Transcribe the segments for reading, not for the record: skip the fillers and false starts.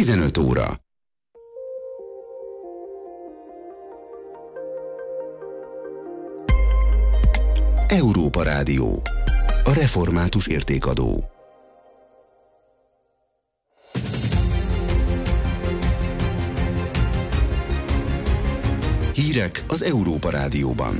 15 óra. Európa Rádió. A református értékadó. Hírek az Európa Rádióban.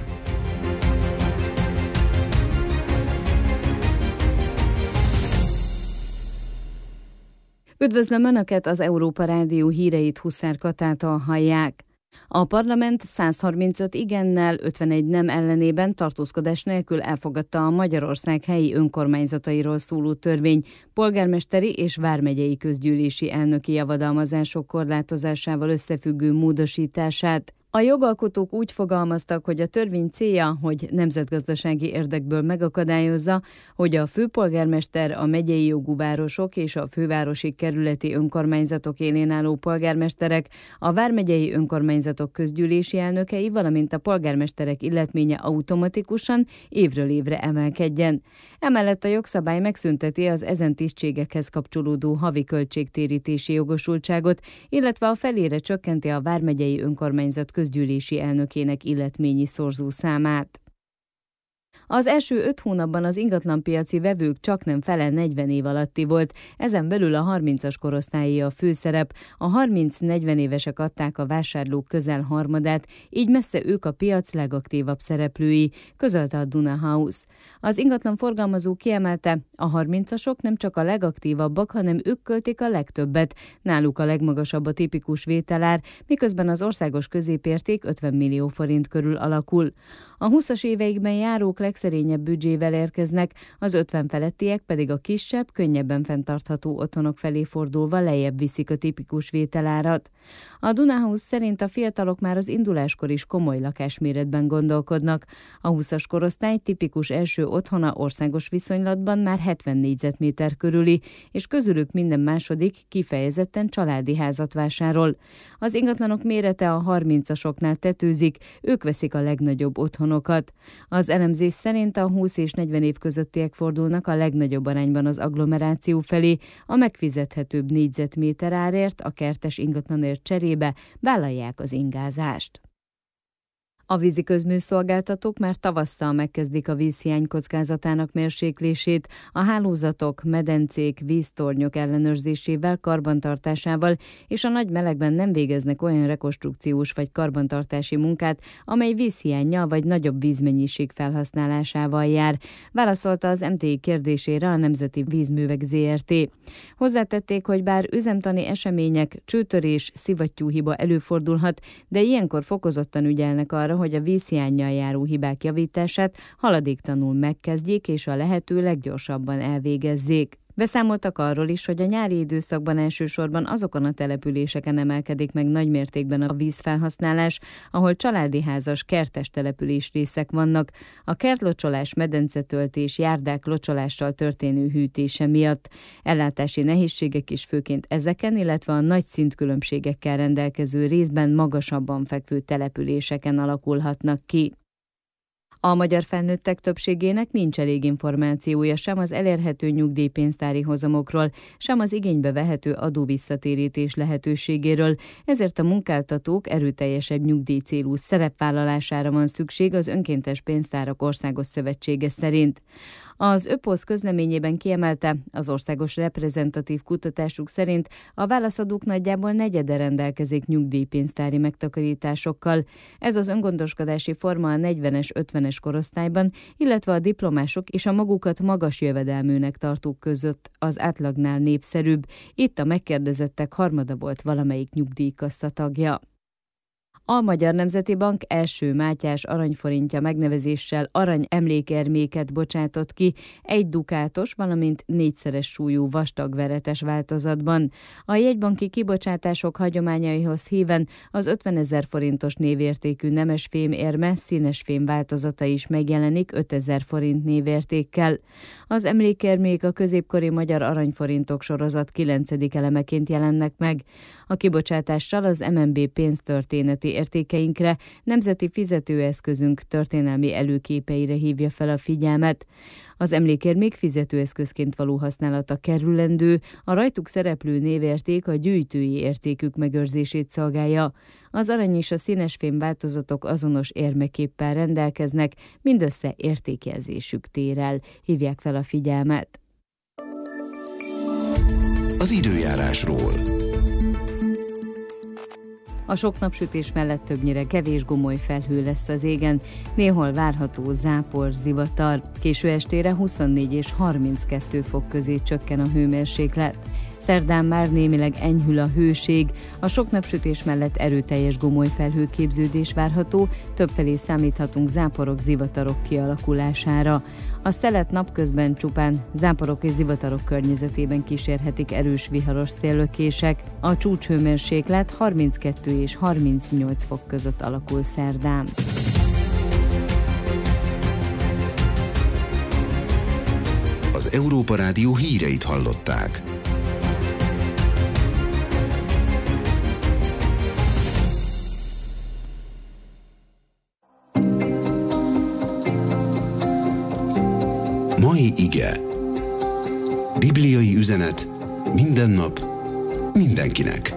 Üdvözlöm Önöket, az Európa Rádió híreit Huszár Katától hallják. A parlament 135 igennel, 51 nem ellenében tartózkodás nélkül elfogadta a Magyarország helyi önkormányzatairól szóló törvény polgármesteri és vármegyei közgyűlési elnöki javadalmazások korlátozásával összefüggő módosítását. A jogalkotók úgy fogalmaztak, hogy a törvény célja, hogy nemzetgazdasági érdekből megakadályozza, hogy a főpolgármester, a megyei jogú városok és a fővárosi kerületi önkormányzatok élén álló polgármesterek, a vármegyei önkormányzatok közgyűlési elnökei, valamint a polgármesterek illetménye automatikusan évről évre emelkedjen. Emellett a jogszabály megszünteti az ezen tisztségekhez kapcsolódó havi költségtérítési jogosultságot, illetve a felére csökkenti a vármegyei önkormányzat közgyűlési elnökének illetményi szorzó számát. Az első 5 hónapban az ingatlanpiaci vevők csaknem fele 40 év alatti volt, ezen belül a 30-as korosztályé a főszerep, a 30-40 évesek adták a vásárlók közel harmadát, így messze ők a piac legaktívabb szereplői, közölte a Duna House. Az ingatlan forgalmazó kiemelte, a 30-asok nem csak a legaktívabbak, hanem ők költik a legtöbbet, náluk a legmagasabb a tipikus vételár, miközben az országos középérték 50 millió forint körül alakul. A 20-as éveikben járók legszerényebb büdzsével érkeznek, az 50 felettiek pedig a kisebb, könnyebben fenntartható otthonok felé fordulva lejjebb viszik a tipikus vételárat. A Duna House szerint a fiatalok már az induláskor is komoly lakásméretben gondolkodnak. A 20-as korosztály tipikus első otthona országos viszonylatban már 70 négyzetméter körüli, és közülük minden második kifejezetten családi házat vásárol. Az ingatlanok mérete a 30-asoknál tetőzik, ők veszik a legnagyobb otthonokat. Az elemzés szerint a 20 és 40 év közöttiek fordulnak a legnagyobb arányban az agglomeráció felé, a megfizethetőbb négyzetméter árért, a kertes ingatlanért cserébe vállalják az ingázást. A víziközműszolgáltatók már tavasszal megkezdik a vízhiány kockázatának mérséklését, a hálózatok, medencék, víztornyok ellenőrzésével, karbantartásával, és a nagy melegben nem végeznek olyan rekonstrukciós vagy karbantartási munkát, amely vízhiánnyal vagy nagyobb vízmennyiség felhasználásával jár, válaszolta az MTI kérdésére a Nemzeti Vízművek Zrt. Hozzátették, hogy bár üzemtani események, csőtörés, szivattyúhiba előfordulhat, de ilyenkor fokozottan ügyelnek arra, hogy a vízhiánnyal járó hibák javítását haladéktalanul megkezdjék és a lehető leggyorsabban elvégezzék. Beszámoltak arról is, hogy a nyári időszakban elsősorban azokon a településeken emelkedik meg nagymértékben a vízfelhasználás, ahol családi házas, kertes településrészek vannak, a kertlocsolás, medencetöltés, járdák locsolással történő hűtése miatt. Ellátási nehézségek is főként ezeken, illetve a nagy szintkülönbségekkel rendelkező részben magasabban fekvő településeken alakulhatnak ki. A magyar felnőttek többségének nincs elég információja sem az elérhető nyugdíjpénztári hozamokról, sem az igénybe vehető adóvisszatérítés lehetőségéről, ezért a munkáltatók erőteljesebb nyugdíjcélú szerepvállalására van szükség az Önkéntes Pénztárak Országos Szövetsége szerint. Az ÖPOSZ közleményében kiemelte, az országos reprezentatív kutatásuk szerint a válaszadók nagyjából negyede rendelkezik nyugdíjpénztári megtakarításokkal. Ez az öngondoskodási forma a 40-es, 50-es korosztályban, illetve a diplomások és a magukat magas jövedelműnek tartók között az átlagnál népszerűbb. Itt a megkérdezettek harmada volt valamelyik nyugdíjkassa tagja. A Magyar Nemzeti Bank első Mátyás aranyforintja megnevezéssel arany emlékerméket bocsátott ki 1 dukátos, valamint 4-szeres súlyú vastagveretes változatban. A jegybanki kibocsátások hagyományaihoz híven az 50 000 forintos névértékű nemesfém érme színes fém változata is megjelenik 5 000 forint névértékkel. Az emlékérmék a középkori magyar aranyforintok sorozat 9. elemeként jelennek meg. A kibocsátással az MNB pénztörténeti értékeinkre, nemzeti fizetőeszközünk történelmi előképeire hívja fel a figyelmet. Az emlékérmék fizetőeszközként való használata kerülendő, a rajtuk szereplő névérték a gyűjtői értékük megőrzését szolgálja. Az arany és a színesfém változatok azonos érmeképpel rendelkeznek, mindössze értékjelzésük térel, hívják fel a figyelmet. Az időjárásról. A sok napsütés mellett többnyire kevés gomoly felhő lesz az égen, néhol várható zápor, zivatar. Késő estére 24 és 32 fok közé csökken a hőmérséklet. Szerdán már némileg enyhül a hőség, a sok napsütés mellett erőteljes gomoly felhőképződés várható, többfelé számíthatunk záporok, zivatarok kialakulására. A szelet napközben csupán záporok és zivatarok környezetében kísérhetik erős viharos széllökések. A csúcshőmérséklet 32 és 38 fok között alakul szerdán. Az Európa Rádió híreit hallották. Mai ige. Bibliai üzenet minden nap, mindenkinek.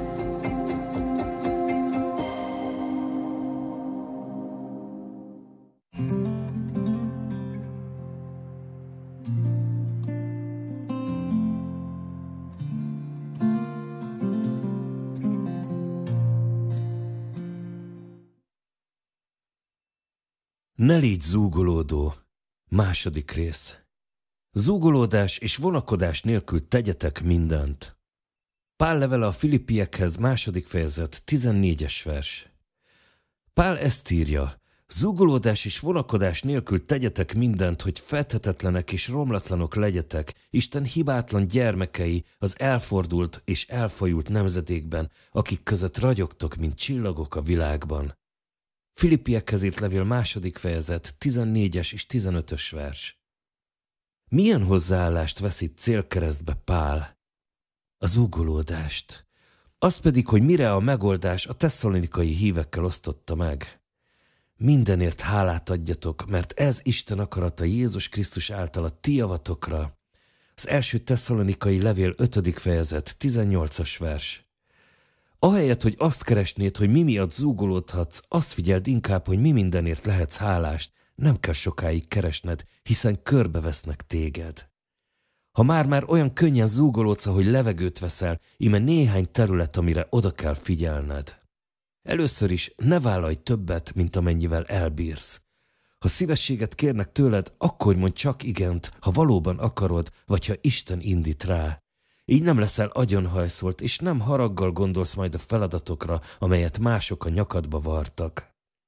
Ne légy zúgolódó. Második rész. Zúgolódás és vonakodás nélkül tegyetek mindent. Pál levele a Filippiekhez, 2. fejezet, 14. vers. Pál ezt írja: zúgolódás és vonakodás nélkül tegyetek mindent, hogy fedhetetlenek és romlatlanok legyetek, Isten hibátlan gyermekei az elfordult és elfajult nemzedékben, akik között ragyogtok, mint csillagok a világban. Filippiekhez írt levél 2. fejezet, 14. és 15. vers. Milyen hozzáállást vesz itt célkeresztbe Pál? A zúgolódást. Azt pedig, hogy mire a megoldás a tesszalonikai hívekkel osztotta meg. Mindenért hálát adjatok, mert ez Isten akarata Jézus Krisztus által a ti javatokra. Az első tesszalonikai levél 5. fejezet, 18. vers. Ahelyett, hogy azt keresnéd, hogy mi miatt zúgolódhatsz, azt figyeld inkább, hogy mi mindenért lehetsz hálást, nem kell sokáig keresned, hiszen körbevesznek téged. Ha már olyan könnyen zúgolódsz, ahogy levegőt veszel, íme néhány terület, amire oda kell figyelned. Először is ne vállalj többet, mint amennyivel elbírsz. Ha szívességet kérnek tőled, akkor mondj csak igent, ha valóban akarod, vagy ha Isten indít rá. Így nem leszel agyonhajszolt, és nem haraggal gondolsz majd a feladatokra, amelyet mások a nyakadba vartak.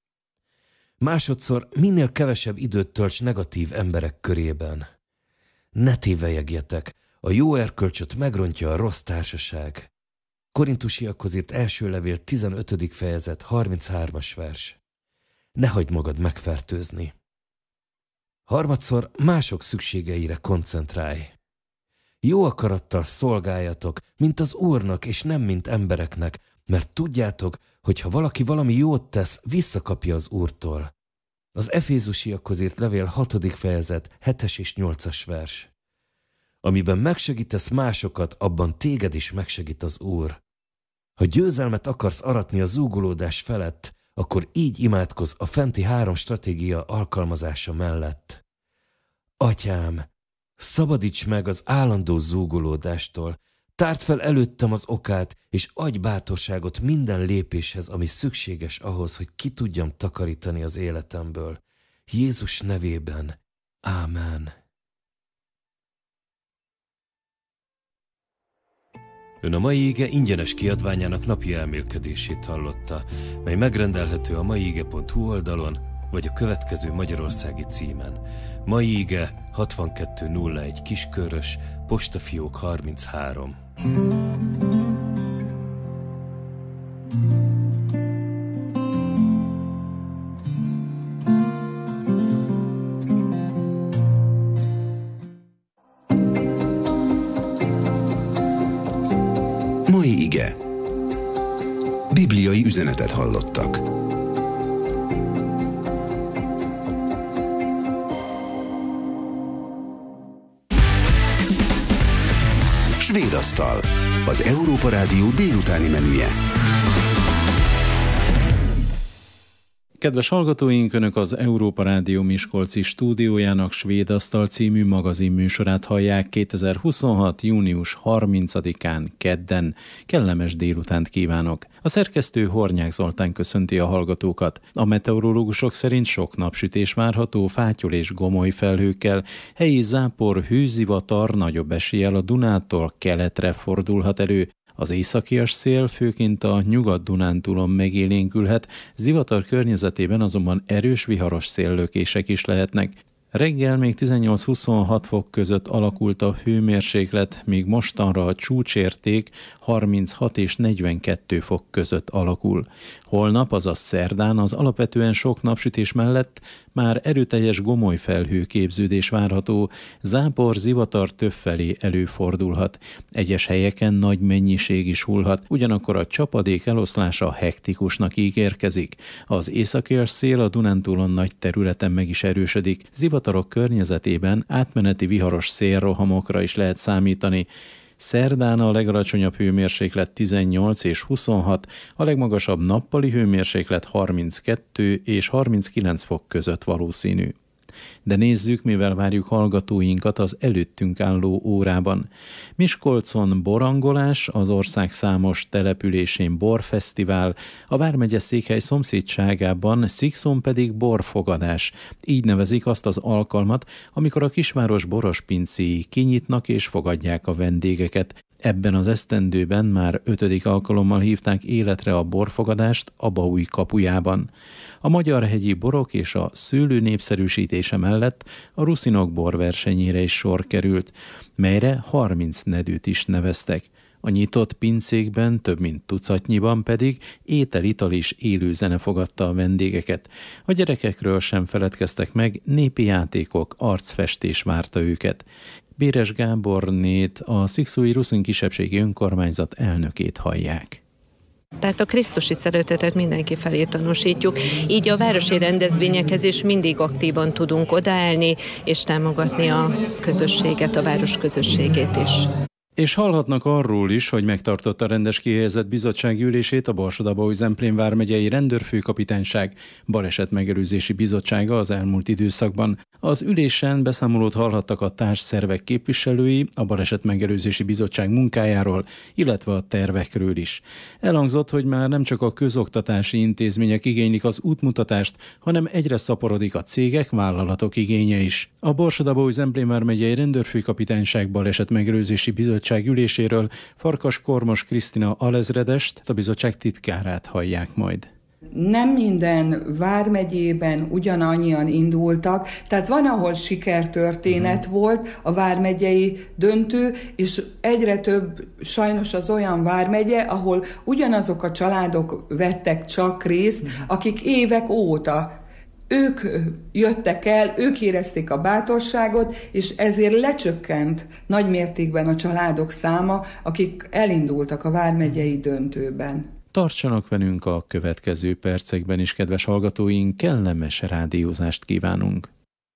Másodszor minél kevesebb időt tölts negatív emberek körében. Ne tévelyegjetek, a jó erkölcsöt megrontja a rossz társaság. Korintusiakhoz írt első levél 15. fejezet 33. vers. Ne hagyd magad megfertőzni. Harmadszor mások szükségeire koncentrálj. Jó akarattal szolgáljatok, mint az Úrnak, és nem mint embereknek, mert tudjátok, hogy ha valaki valami jót tesz, visszakapja az Úrtól. Az Efézusiakhoz írt levél 6. fejezet 7. és 8. vers. Amiben megsegítesz másokat, abban téged is megsegít az Úr. Ha győzelmet akarsz aratni a zúgolódás felett, akkor így imádkozz a fenti 3 stratégia alkalmazása mellett. Atyám, szabadíts meg az állandó zúgolódástól, tárd fel előttem az okát, és adj bátorságot minden lépéshez, ami szükséges ahhoz, hogy ki tudjam takarítani az életemből. Jézus nevében. Ámen. Ön a mai ige ingyenes kiadványának napi elmélkedését hallotta, mely megrendelhető a maiige.hu oldalon, vagy a következő magyarországi címen. Mai ige 6201 Kiskörös, postafiók 33. Mai ige. bibliai üzenetet hallottak. Svédasztal, az Európa Rádió délutáni menüje. Kedves hallgatóink, Önök az Európa Rádió miskolci stúdiójának Svédasztal című magazinműsorát hallják 2026. június 30-án kedden. Kellemes délutánt kívánok! A szerkesztő Hornyák Zoltán köszönti a hallgatókat. A meteorológusok szerint sok napsütés várható, fátyol és gomoly felhőkkel, helyi zápor, hőzivatar nagyobb eséllyel a Dunától keletre fordulhat elő. Az északias szél főként a Nyugat-Dunántúlon megélénkülhet, zivatar környezetében azonban erős viharos széllökések is lehetnek. Reggel még 18-26 fok között alakult a hőmérséklet, míg mostanra a csúcsérték 36 és 42 fok között alakul. Holnap, azaz szerdán az alapvetően sok napsütés mellett már erőteljes gomoly felhőképződés várható, zápor, zivatar többfelé előfordulhat. Egyes helyeken nagy mennyiség is hullhat, ugyanakkor a csapadék eloszlása hektikusnak ígérkezik. Az északias szél a Dunántúlon nagy területen meg is erősödik, zivatarok környezetében átmeneti viharos szélrohamokra is lehet számítani. Szerdán a legalacsonyabb hőmérséklet 18 és 26, a legmagasabb nappali hőmérséklet 32 és 39 fok között valószínű. De nézzük, mivel várjuk hallgatóinkat az előttünk álló órában. Miskolcon borangolás, az ország számos településén borfesztivál, a vármegye székhely szomszédságában Szikszón pedig borfogadás. Így nevezik azt az alkalmat, amikor a kisváros borospincéi kinyitnak és fogadják a vendégeket. Ebben az esztendőben már 5. alkalommal hívták életre a borfogadást Abaúj kapujában. A magyarhegyi borok és a szőlő népszerűsítése mellett a ruszinok borversenyére is sor került, melyre 30 nedűt is neveztek. A nyitott pincékben, több mint tucatnyiban pedig étel-ital és élőzene fogadta a vendégeket. A gyerekekről sem feledkeztek meg, népi játékok, arcfestés várta őket. Béres Gábornét, a szikszói ruszin kisebbségi önkormányzat elnökét hallják. Tehát a krisztusi szeretetet mindenki felé tanúsítjuk, így a városi rendezvényekhez is mindig aktívan tudunk odaállni, és támogatni a közösséget, a város közösségét is. És hallhatnak arról is, hogy megtartotta a rendes kihelyezett bizottsági ülését a Borsod-Abaúj-Zemplén vármegyei rendőrfőkapitányság balesetmegelőzési bizottsága az elmúlt időszakban. Az ülésen beszámolót hallhattak a társszervek képviselői a balesetmegelőzési bizottság munkájáról, illetve a tervekről is. Elhangzott, hogy már nem csak a közoktatási intézmények igénylik az útmutatást, hanem egyre szaporodik a cégek, vállalatok igénye is. A Borsod-Abaúj-Zemplén vármegyei rendőrfőkapitányság balesetmegelőzési bizottság üléséről Farkas Kormos Krisztina alezredest, a bizottság titkárát hallják majd. Nem minden vármegyében ugyanannyian indultak, tehát van, ahol sikertörténet volt a vármegyei döntő, és egyre több sajnos az olyan vármegye, ahol ugyanazok a családok vettek csak részt, akik évek óta ők jöttek el, ők érezték a bátorságot, és ezért lecsökkent nagy mértékben a családok száma, akik elindultak a vármegyei döntőben. Tartsanak velünk a következő percekben is, kedves hallgatóink, kellemes rádiózást kívánunk.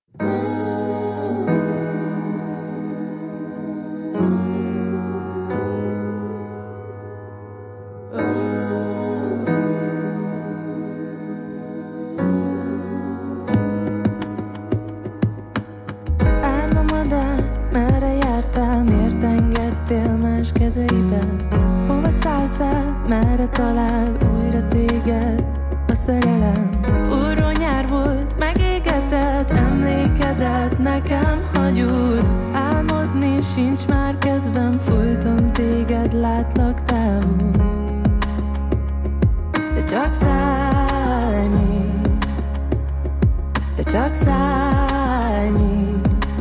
Merre talál újra téged a szerelem? Forró nyár volt, megégetett, emlékedet nekem hagyod. Álmodni sincs már kedvem, folyton téged látlak távol. De csak szállj még, de csak szállj még,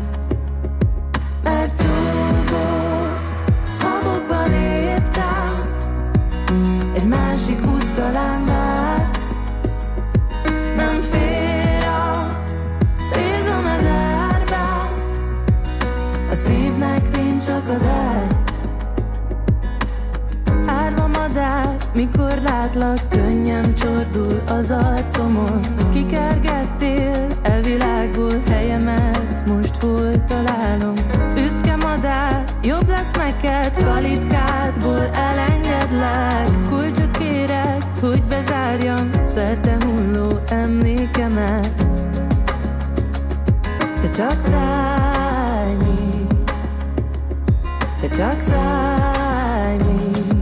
mert szúgó habokba léptem, egy másik út talán vár, nem fér a vízomedárba, a szívnek nincs akadály. Árva madár, mikor látlak, könnyű te csak szállj még, te csak szállj még.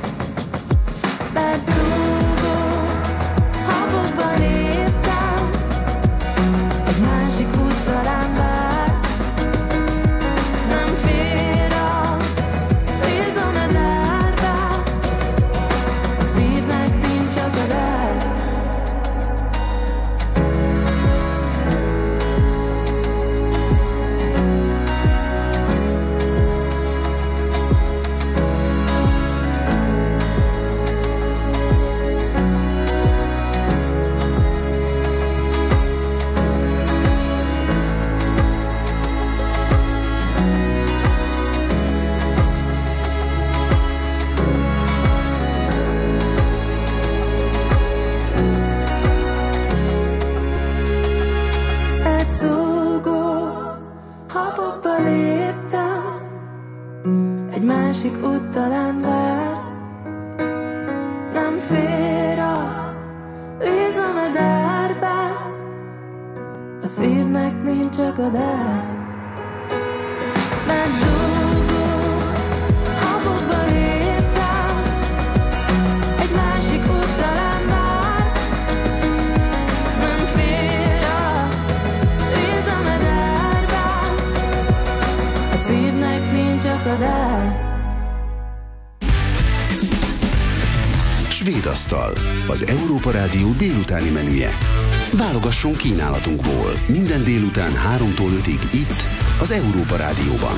Mert zúgó habokba léptem, egy másik út talán vár. Nem fér a vízom a dárba, a szívnek nincs akadály. Habokba léptem, egy másik út talán vár. Nem fér a vízom a dárba, a szívnek nincs akadály. Mert zúgó habokba léptem, egy másik út talán vár. Nem fér a vízom a dárba, a szívnek nincs akadály. Svédasztal, az Európa Rádió délutáni menüje. Válogassunk kínálatunkból minden délután 3-tól 5-ig itt, az Európa Rádióban.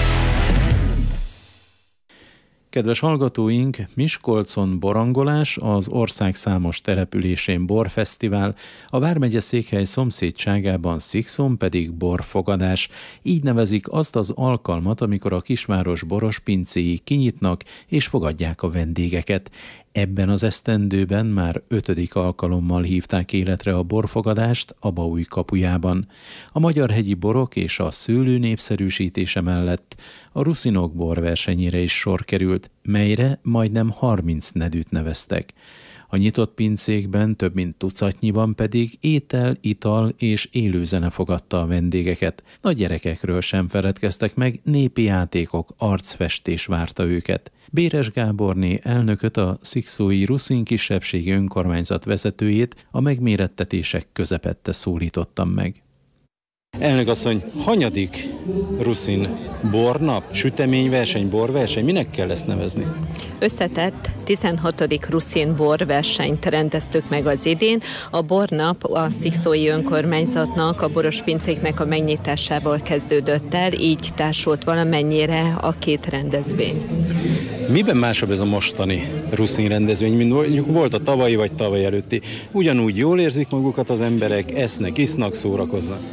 Kedves hallgatóink, Miskolcon borangolás, az ország számos településén borfesztivál, a vármegye székhely szomszédságában Szikszón pedig borfogadás. Így nevezik azt az alkalmat, amikor a kisváros boros pincéi kinyitnak és fogadják a vendégeket. Ebben az esztendőben már 5. alkalommal hívták életre a borfogadást Abaúj kapujában. A magyarhegyi borok és a szőlő népszerűsítése mellett a ruszinok borversenyére is sor került, melyre majdnem 30 nedűt neveztek. A nyitott pincékben több mint tucatnyiban pedig étel, ital és élőzene fogadta a vendégeket. Nagy gyerekekről sem feledkeztek meg, népi játékok, arcfestés várta őket. Béres Gáborné elnököt, a szikszói ruszin kisebbségi önkormányzat vezetőjét a megmérettetések közepette szólítottam meg. Elnök asszony, hanyadik ruszin bornap, süteményverseny, borverseny, minek kell ezt nevezni? Összetett 16. ruszin borversenyt rendeztük meg az idén. A bornap a szikszói önkormányzatnak, a boros pincéknek a megnyitásával kezdődött el, így társult valamennyire a két rendezvény. Miben másabb ez a mostani ruszin rendezvény, mint mondjuk volt a tavalyi vagy tavaly előtti? Ugyanúgy jól érzik magukat az emberek, esznek, isznak, szórakoznak?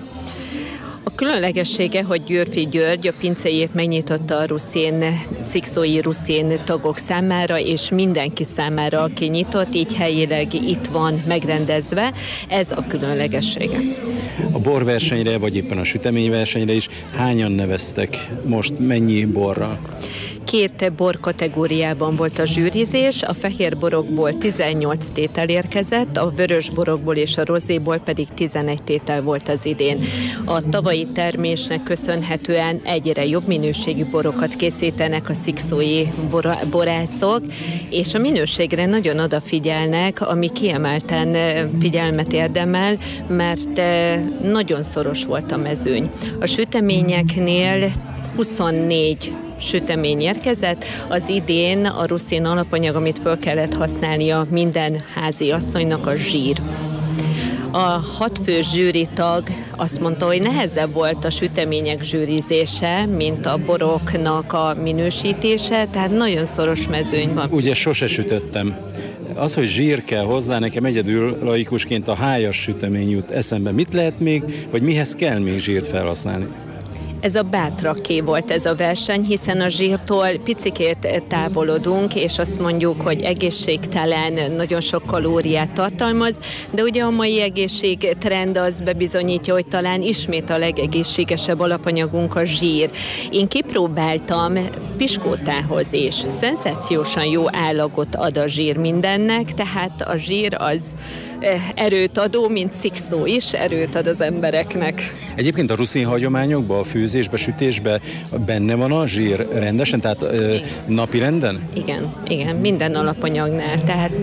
A különlegessége, hogy Győrfi György a pincéjét megnyitotta a szikszói ruszin tagok számára, és mindenki számára, aki nyitott, így helyileg itt van megrendezve. Ez a különlegessége. A borversenyre, vagy éppen a süteményversenyre is hányan neveztek most, mennyi borral? 2 bor kategóriában volt a zsűrizés, a fehér borokból 18 tétel érkezett, a vörös borokból és a rozéból pedig 11 tétel volt az idén. A tavalyi termésnek köszönhetően egyre jobb minőségű borokat készítenek a szikszói borászok, és a minőségre nagyon odafigyelnek, ami kiemelten figyelmet érdemel, mert nagyon szoros volt a mezőny. A süteményeknél 24 sütemény érkezett. Az idén a ruszin alapanyag, amit föl kellett használnia minden házi asszonynak, a zsír. A 6 fős zsűritag azt mondta, hogy nehezebb volt a sütemények zsűrizése, mint a boroknak a minősítése, tehát nagyon szoros mezőny van. Ugye sose sütöttem. Az, hogy zsír kell hozzá, nekem egyedül laikusként a hájas sütemény jut eszembe. Mit lehet még, vagy mihez kell még zsírt felhasználni? Ez a bátraké volt ez a verseny, hiszen a zsírtól picikét távolodunk, és azt mondjuk, hogy egészségtelen, nagyon sok kalóriát tartalmaz, de ugye a mai egészségtrend az bebizonyítja, hogy talán ismét a legegészségesebb alapanyagunk a zsír. Én kipróbáltam piskótához, és szenzációsan jó állagot ad a zsír mindennek, tehát a zsír az erőt adó, mint szikszó is erőt ad az embereknek. Egyébként a ruszin hagyományokban, a főzésbe, sütésbe benne van a zsír rendesen, tehát napi renden? Igen, minden alapanyagnál, tehát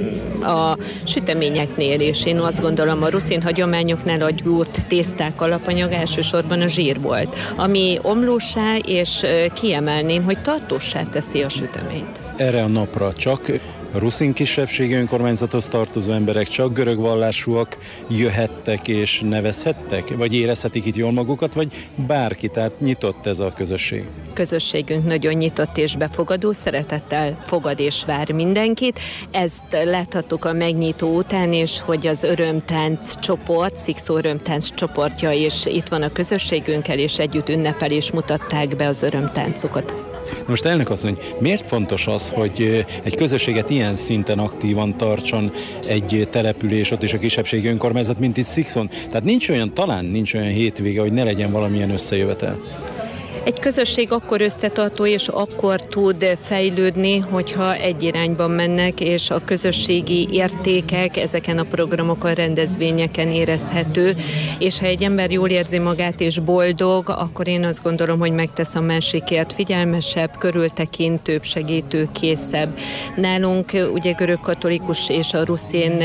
a süteményeknél is én azt gondolom, a ruszin hagyományoknál a gyúrt tészták alapanyag elsősorban a zsír volt, ami omlósá és kiemelném, hogy tartósá teszi a süteményt. Erre a napra csak ruszin kisebbségi önkormányzathoz tartozó emberek, csak görög vallásúak jöhettek és nevezhettek? Vagy érezhetik itt jól magukat, vagy bárki? Tehát nyitott ez a közösség? Közösségünk nagyon nyitott és befogadó, szeretettel fogad és vár mindenkit. Ezt láthattuk a megnyitó után is, hogy az örömtánc csoport, Szikszó örömtánc csoportja is itt van a közösségünkkel, és együtt ünnepel és mutatták be az örömtáncokat. Most elnök asszony, miért fontos az, hogy egy közösséget ilyen szinten aktívan tartson egy település, ott is a kisebbségi önkormányzat, mint itt Szikszón? Tehát talán nincs olyan hétvége, hogy ne legyen valamilyen összejövetel. Egy közösség akkor összetartó és akkor tud fejlődni, hogyha egy irányban mennek, és a közösségi értékek ezeken a programokon, rendezvényeken érezhető, és ha egy ember jól érzi magát és boldog, akkor én azt gondolom, hogy megtesz a másikért, figyelmesebb, körültekintőbb, segítőkészebb. Nálunk ugye görögkatolikus és a ruszin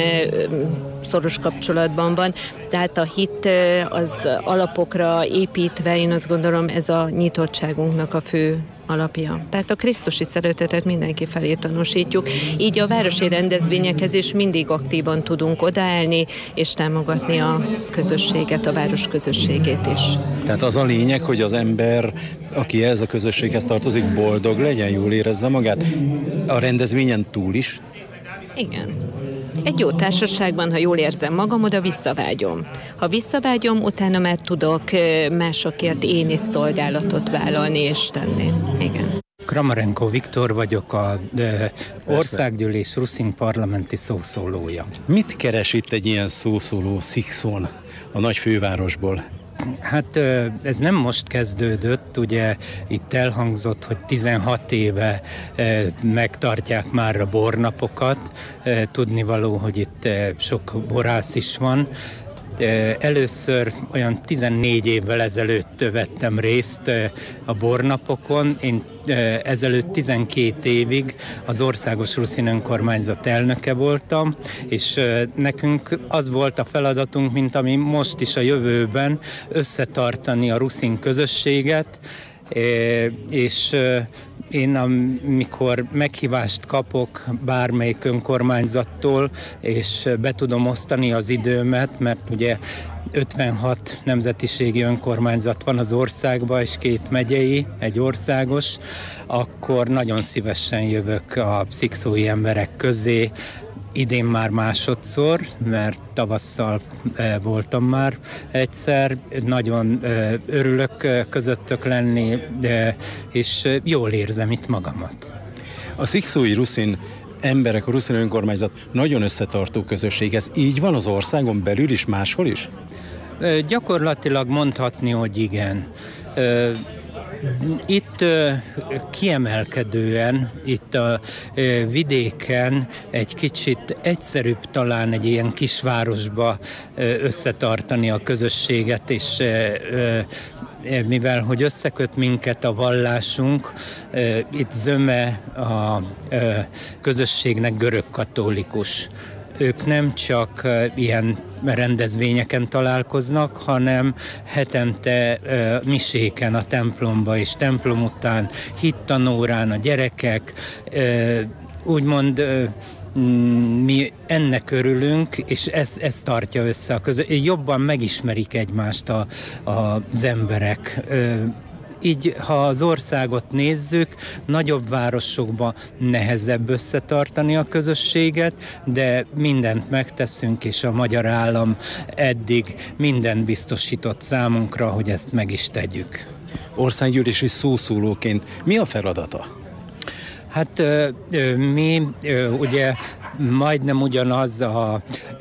szoros kapcsolatban van, tehát a hit az alapokra építve, én azt gondolom, ez a nyitottságunknak a fő alapja. Tehát a krisztusi szeretetet mindenki felé tanúsítjuk, így a városi rendezvényekhez is mindig aktívan tudunk odaállni, és támogatni a közösséget, a város közösségét is. Tehát az a lényeg, hogy az ember, aki ez a közösséghez tartozik, boldog legyen, jól érezze magát, a rendezvényen túl is? Igen. Egy jó társaságban, ha jól érzem magam, oda visszavágyom. Ha visszavágyom, utána már tudok másokért én is szolgálatot vállalni és tenni. Igen. Kramarenko Viktor vagyok, a Országgyűlés ruszin parlamenti szószólója. Mit keres itt egy ilyen szószóló Szikszón, a nagy fővárosból? Hát ez nem most kezdődött, ugye itt elhangzott, hogy 16 éve megtartják már a bornapokat, tudnivaló, hogy itt sok borász is van. Először olyan 14 évvel ezelőtt vettem részt a bornapokon. Én ezelőtt 12 évig az Országos Ruszin Önkormányzat elnöke voltam, és nekünk az volt a feladatunk, mint ami most is a jövőben, összetartani a ruszin közösséget, és én amikor meghívást kapok bármelyik önkormányzattól, és be tudom osztani az időmet, mert ugye 56 nemzetiségi önkormányzat van az országban, és 2 megyei, egy országos, akkor nagyon szívesen jövök a szikszói emberek közé. Idén már másodszor, mert tavasszal voltam már egyszer. Nagyon örülök közöttök lenni, és jól érzem itt magamat. A szikszói ruszin emberek, a ruszin önkormányzat nagyon összetartó közösség. Ez így van az országon belül is, máshol is? Gyakorlatilag mondhatni, hogy igen. Itt kiemelkedően, itt a vidéken egy kicsit egyszerűbb talán egy ilyen kisvárosba összetartani a közösséget, és mivel hogy összeköt minket a vallásunk, itt zöme a közösségnek görögkatolikus. Ők nem csak ilyen rendezvényeken találkoznak, hanem hetente miséken a templomba, és templom után hittanórán a gyerekek, úgymond mi ennek örülünk, és ez tartja össze a jobban megismerik egymást az emberek. Így, ha az országot nézzük, nagyobb városokban nehezebb összetartani a közösséget, de mindent megteszünk, és a magyar állam eddig mindent biztosított számunkra, hogy ezt meg is tegyük. Országgyűlési szószólóként mi a feladata? Hát mi ugye majdnem ugyanaz a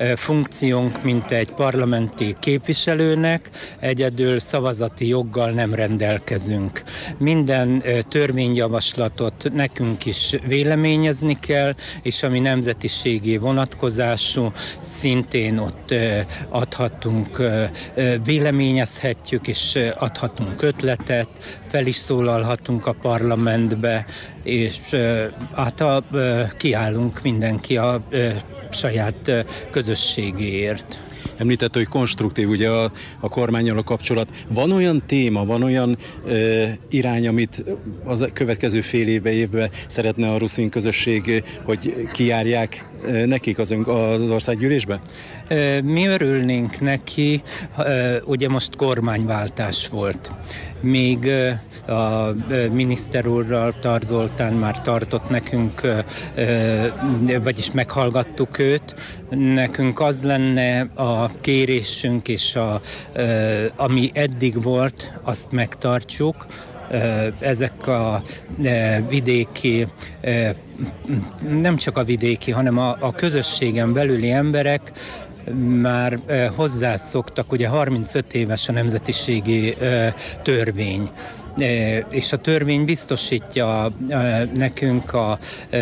funkciónk, mint egy parlamenti képviselőnek, egyedül szavazati joggal nem rendelkezünk. Minden törvényjavaslatot nekünk is véleményezni kell, és ami nemzetiségi vonatkozású, szintén ott adhatunk, véleményezhetjük, és adhatunk ötletet, fel is szólalhatunk a parlamentbe, és kiállunk mindenki a saját közösségéért. Említett, hogy konstruktív ugye a kormánnyal a kapcsolat. Van olyan téma, van olyan irány, amit az következő fél évben szeretne a ruszin közösség, hogy kijárják nekik az országgyűlésbe? Mi örülnénk neki, ugye most kormányváltás volt. Még a miniszter úrral, Tar Zoltán már tartott nekünk, vagyis meghallgattuk őt. Nekünk az lenne a kérésünk, és ami eddig volt, azt megtartjuk. Ezek a vidéki, nem csak a vidéki, hanem a közösségen belüli emberek már hozzászoktak, ugye 35 éves a nemzetiségi törvény, és a törvény biztosítja nekünk a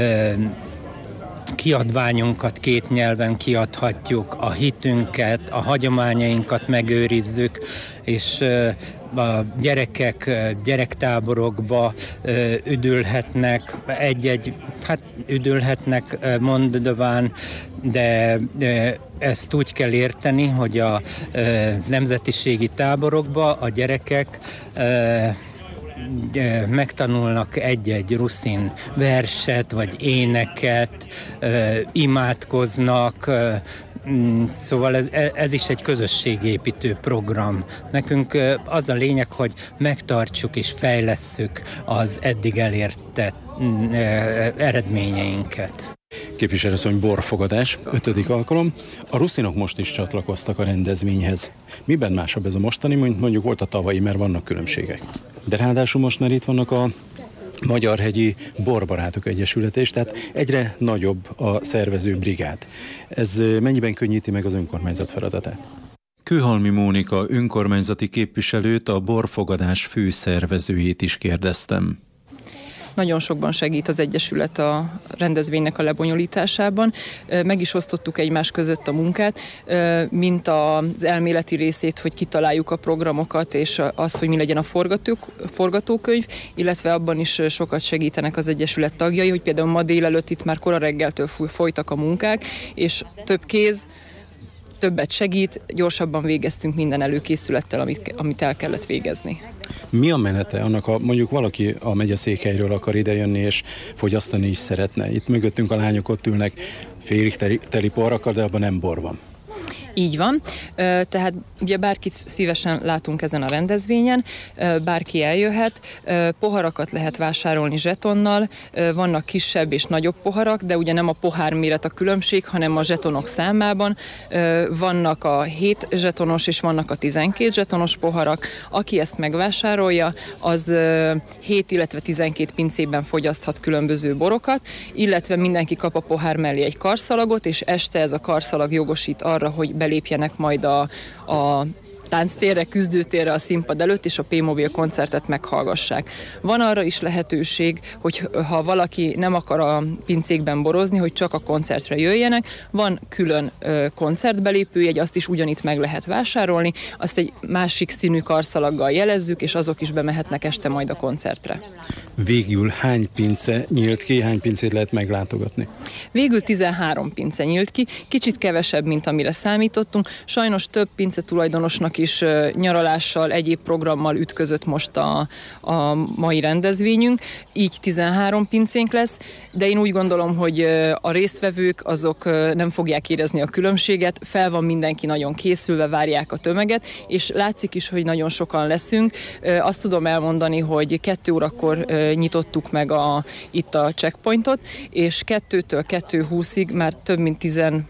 kiadványunkat, 2 nyelven kiadhatjuk, a hitünket, a hagyományainkat megőrizzük, és a gyerekek gyerektáborokba üdülhetnek, üdülhetnek mondván, de ezt úgy kell érteni, hogy a nemzetiségi táborokba a gyerekek megtanulnak egy-egy ruszin verset, vagy éneket, imádkoznak, szóval ez is egy közösségépítő program. Nekünk az a lényeg, hogy megtartsuk és fejlesszük az eddig elért eredményeinket. Képviselőasszony, borfogadás, 5. alkalom. A ruszinok most is csatlakoztak a rendezvényhez. Miben másabb ez a mostani, mint mondjuk volt a tavalyi, mert vannak különbségek. De ráadásul most már itt vannak a Magyarhegyi Borbarátok Egyesület is, tehát egyre nagyobb a szervező brigád. Ez mennyiben könnyíti meg az önkormányzat feladatát? Kőhalmi Mónika önkormányzati képviselőt, a borfogadás főszervezőjét is kérdeztem. Nagyon sokban segít az Egyesület a rendezvénynek a lebonyolításában. Meg is osztottuk egymás között a munkát, mint az elméleti részét, hogy kitaláljuk a programokat, és az, hogy mi legyen a forgatókönyv, illetve abban is sokat segítenek az Egyesület tagjai, hogy például ma délelőtt itt már kora reggeltől folytak a munkák, és több kéz többet segít, gyorsabban végeztünk minden előkészülettel, amit el kellett végezni. Mi a menete annak, mondjuk valaki a megyeszékhelyről akar idejönni és fogyasztani is szeretne? Itt mögöttünk a lányok ott ülnek, félig teli porrakkal, de abban nem bor van. Így van, tehát ugye bárkit szívesen látunk ezen a rendezvényen, bárki eljöhet, poharakat lehet vásárolni zsetonnal, vannak kisebb és nagyobb poharak, de ugye nem a pohár méret a különbség, hanem a zsetonok számában. Vannak a 7 zsetonos és vannak a 12 zsetonos poharak. Aki ezt megvásárolja, az 7, illetve 12 pincében fogyaszthat különböző borokat, illetve mindenki kap a pohár mellé egy karszalagot, és este ez a karszalag jogosít arra, hogy belépjenek majd a tánctérre, küzdőtérre a színpad előtt, és a P-Mobil koncertet meghallgassák. Van arra is lehetőség, hogy ha valaki nem akar a pincékben borozni, hogy csak a koncertre jöjjenek, van külön koncertbelépőjegy, azt is ugyanitt meg lehet vásárolni, azt egy másik színű karszalaggal jelezzük, és azok is bemehetnek este majd a koncertre. Végül hány pince nyílt ki, hány pincét lehet meglátogatni? Végül 13 pince nyílt ki, kicsit kevesebb, mint amire számítottunk. Sajnos több pince tulajdonosnak is nyaralással, egyéb programmal ütközött most a mai rendezvényünk, így 13 pincénk lesz, de én úgy gondolom, hogy a résztvevők azok nem fogják érezni a különbséget, fel van mindenki nagyon készülve, várják a tömeget, és látszik is, hogy nagyon sokan leszünk. Azt tudom elmondani, hogy 2 órakor nyitottuk meg itt a checkpointot, és 2-től 2:20-ig már több mint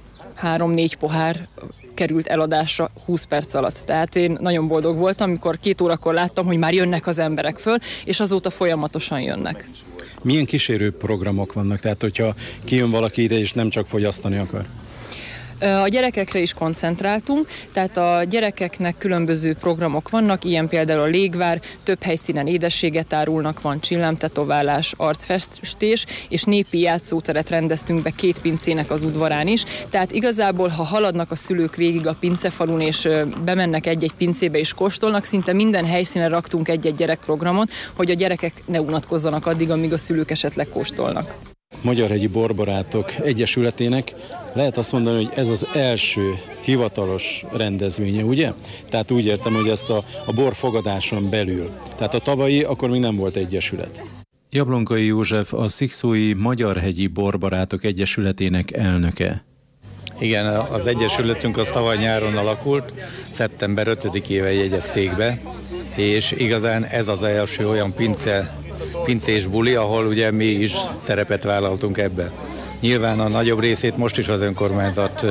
13-4 pohár került eladásra 20 perc alatt. Tehát én nagyon boldog voltam, amikor 2 órakor láttam, hogy már jönnek az emberek föl, és azóta folyamatosan jönnek. Milyen kísérő programok vannak? Tehát, hogyha kijön valaki ide, és nem csak fogyasztani akar? A gyerekekre is koncentráltunk, tehát a gyerekeknek különböző programok vannak, ilyen például a légvár, több helyszínen édességet árulnak, van csillámtetoválás, arcfestés, és népi játszóteret rendeztünk be 2 pincének az udvarán is, tehát igazából, ha haladnak a szülők végig a pincefalun, és bemennek egy-egy pincébe és kóstolnak, szinte minden helyszínen raktunk egy-egy gyerekprogramot, hogy a gyerekek ne unatkozzanak addig, amíg a szülők esetleg kóstolnak. Magyarhegyi Borbarátok Egyesületének lehet azt mondani, hogy ez az első hivatalos rendezvénye, ugye? Tehát úgy értem, hogy ezt a borfogadáson belül. Tehát a tavalyi akkor még nem volt egyesület. Jablonkai József a Szikszói Magyarhegyi Borbarátok Egyesületének elnöke. Igen, az egyesületünk az tavaly nyáron alakult, szeptember 5-ével jegyezték be, és igazán ez az első olyan pincés buli, ahol ugye mi is szerepet vállaltunk ebbe. Nyilván a nagyobb részét most is az önkormányzat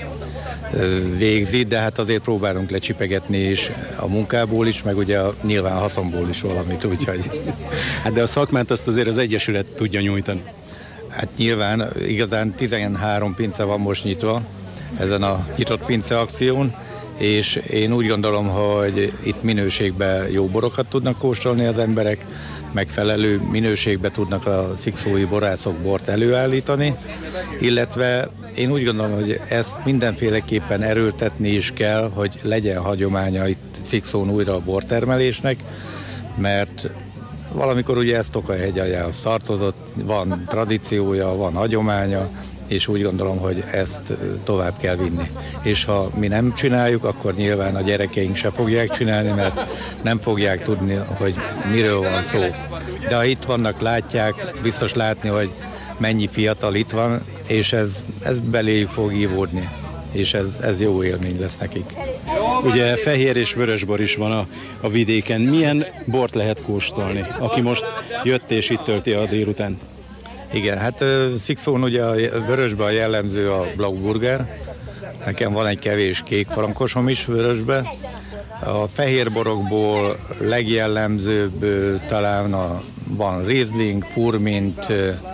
végzi, de hát azért próbálunk lecsipegetni is a munkából is, meg ugye nyilván a haszonból is valamit, úgyhogy... Hát de a szakmát azt azért az egyesület tudja nyújtani. Hát nyilván igazán 13 pince van most nyitva ezen a nyitott pince akción, és én úgy gondolom, hogy itt minőségben jó borokat tudnak kóstolni az emberek, megfelelő minőségben tudnak a szikszói borászok bort előállítani, illetve én úgy gondolom, hogy ezt mindenféleképpen erőltetni is kell, hogy legyen hagyománya itt Szikszón újra a bortermelésnek, mert valamikor ugye ez Tokajegy aljához tartozott, van tradíciója, van hagyománya, és úgy gondolom, hogy ezt tovább kell vinni. És ha mi nem csináljuk, akkor nyilván a gyerekeink se fogják csinálni, mert nem fogják tudni, hogy miről van szó. De ha itt vannak, látják, biztos látni, hogy mennyi fiatal itt van, és ez beléjük fog ívódni, és ez jó élmény lesz nekik. Ugye fehér és vörösbor is van a vidéken. Milyen bort lehet kóstolni, aki most jött és itt tölti a délután? Igen, hát Szikszón ugye a vörösben a jellemző a Blauburger, nekem van egy kevés kék frankosom is vörösbe. A fehérborokból legjellemzőbb talán van Riesling, Furmint,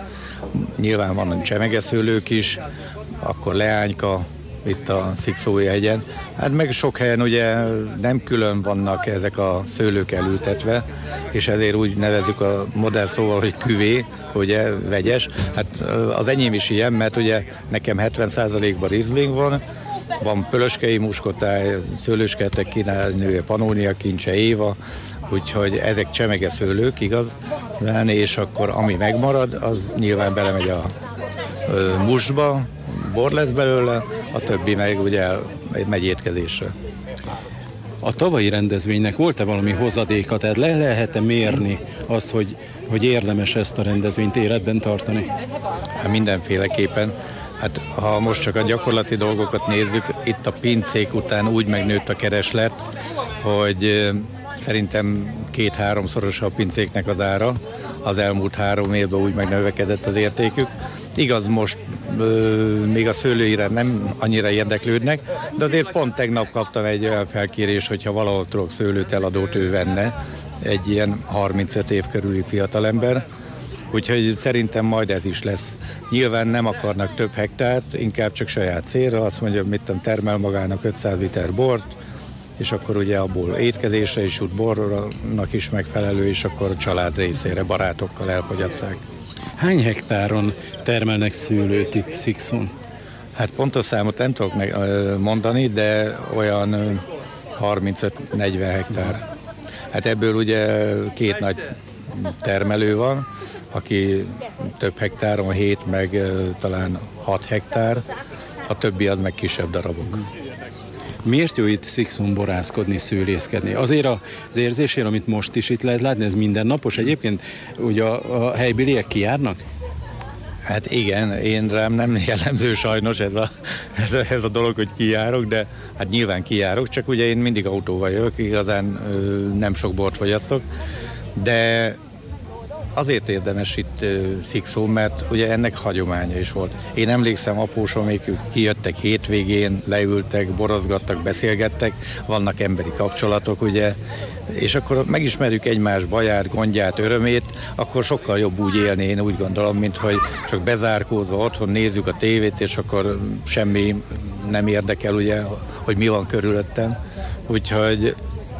nyilván van csemegeszőlők is, akkor leányka itt a Szikszói hegyen. Hát meg sok helyen ugye nem külön vannak ezek a szőlők elültetve, és ezért úgy nevezzük a modern szóval, hogy küvé, ugye vegyes. Hát az enyém is ilyen, mert ugye nekem 70%-ban Riesling van pölöskei muskotáj, szőlőskertek kínálnője, Panónia kincse, Éva, úgyhogy ezek csemegeszőlők, igaz? És akkor ami megmarad, az nyilván belemegy a mustba, bor lesz belőle, a többi meg ugye megy étkezésre. A tavalyi rendezvénynek volt-e valami hozadéka? Tehát le lehet-e mérni azt, hogy érdemes ezt a rendezvényt életben tartani? Hát mindenféleképpen. Hát ha most csak a gyakorlati dolgokat nézzük, itt a pincék után úgy megnőtt a kereslet, hogy szerintem 2-3-szoros a pincéknek az ára. Az elmúlt 3 évben úgy megnövekedett az értékük. Igaz, most még a szőlőire nem annyira érdeklődnek, de azért pont tegnap kaptam egy olyan felkérés, hogyha valahol tudok szőlőt eladót, ő venne, egy ilyen 35 év körüli fiatalember. Úgyhogy szerintem majd ez is lesz. Nyilván nem akarnak több hektárt, inkább csak saját célra, azt mondja, mit tudom, termel magának 500 liter bort, és akkor ugye abból étkezésre is jut, bornak is megfelelő, és akkor a család részére, barátokkal elfogyasztják. Hány hektáron termelnek szőlőt itt Szikszón? Hát pontos számot nem tudok mondani, de olyan 35-40 hektár. Hát ebből ugye 2 nagy termelő van, aki több hektáron, 7 meg talán 6 hektár, a többi az meg kisebb darabok. Miért jó itt Szikszón borászkodni, szőlészkedni? Azért az érzésért, amit most is itt lehet látni, ez mindennapos egyébként? Ugye a helybéliek kijárnak? Hát igen, én rám nem jellemző sajnos ez a dolog, hogy kijárok, de hát nyilván kijárok, csak ugye én mindig autóval jövök, igazán nem sok bort fogyasztok, de Azért érdemes itt Szikszón, mert ugye ennek hagyománya is volt. Én emlékszem, apósomék kijöttek hétvégén, leültek, borozgattak, beszélgettek, vannak emberi kapcsolatok, ugye, és akkor megismerjük egymás baját, gondját, örömét, akkor sokkal jobb úgy élni, én úgy gondolom, mint hogy csak bezárkózva otthon nézzük a tévét, és akkor semmi nem érdekel, ugye, hogy mi van körülöttem. Úgyhogy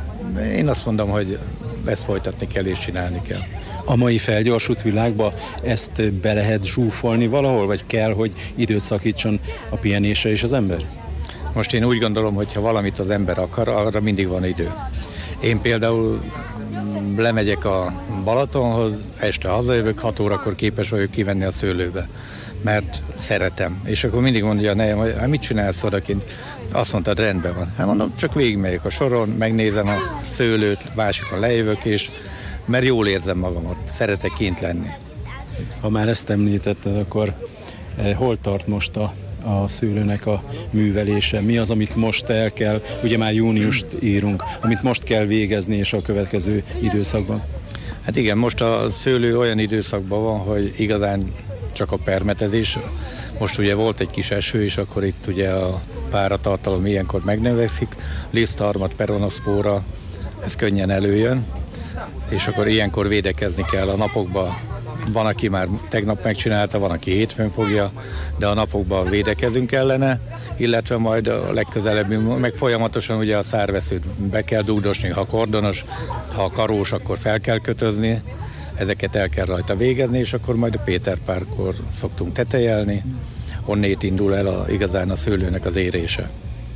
én azt mondom, hogy ezt folytatni kell és csinálni kell. A mai felgyorsult világba ezt be lehet zsúfolni valahol, vagy kell, hogy időt szakítson a pihenésre is az ember? Most én úgy gondolom, hogy ha valamit az ember akar, arra mindig van idő. Én például lemegyek a Balatonhoz, este hazajövök, 6 órakor képes vagyok kivenni a szőlőbe, mert szeretem. És akkor mindig mondja a nejem, hogy hát mit csinálsz odakint? Azt mondtad, rendben van. Hát mondom, csak végigmegyek a soron, megnézem a szőlőt, másikon lejövök, és mert jól érzem magam ott, szeretek kint lenni. Ha már ezt említetted, akkor hol tart most a szőlőnek a művelése? Mi az, amit most el kell, ugye már júniust írunk, amit most kell végezni és a következő időszakban? Hát igen, most a szőlő olyan időszakban van, hogy igazán csak a permetezés. Most ugye volt egy kis eső, és akkor itt ugye a páratartalom ilyenkor megnövekszik, lisztharmat, peronoszpóra, ez könnyen előjön, és akkor ilyenkor védekezni kell a napokban. Van, aki már tegnap megcsinálta, van, aki hétfőn fogja, de a napokban védekezünk ellene, illetve majd a legközelebb, meg folyamatosan ugye a szárveszőt be kell dugdosni, ha kordonos, ha karós, akkor fel kell kötözni, ezeket el kell rajta végezni, és akkor majd a Péterpárkor szoktunk tetejelni, onnét indul el igazán a szőlőnek az érése.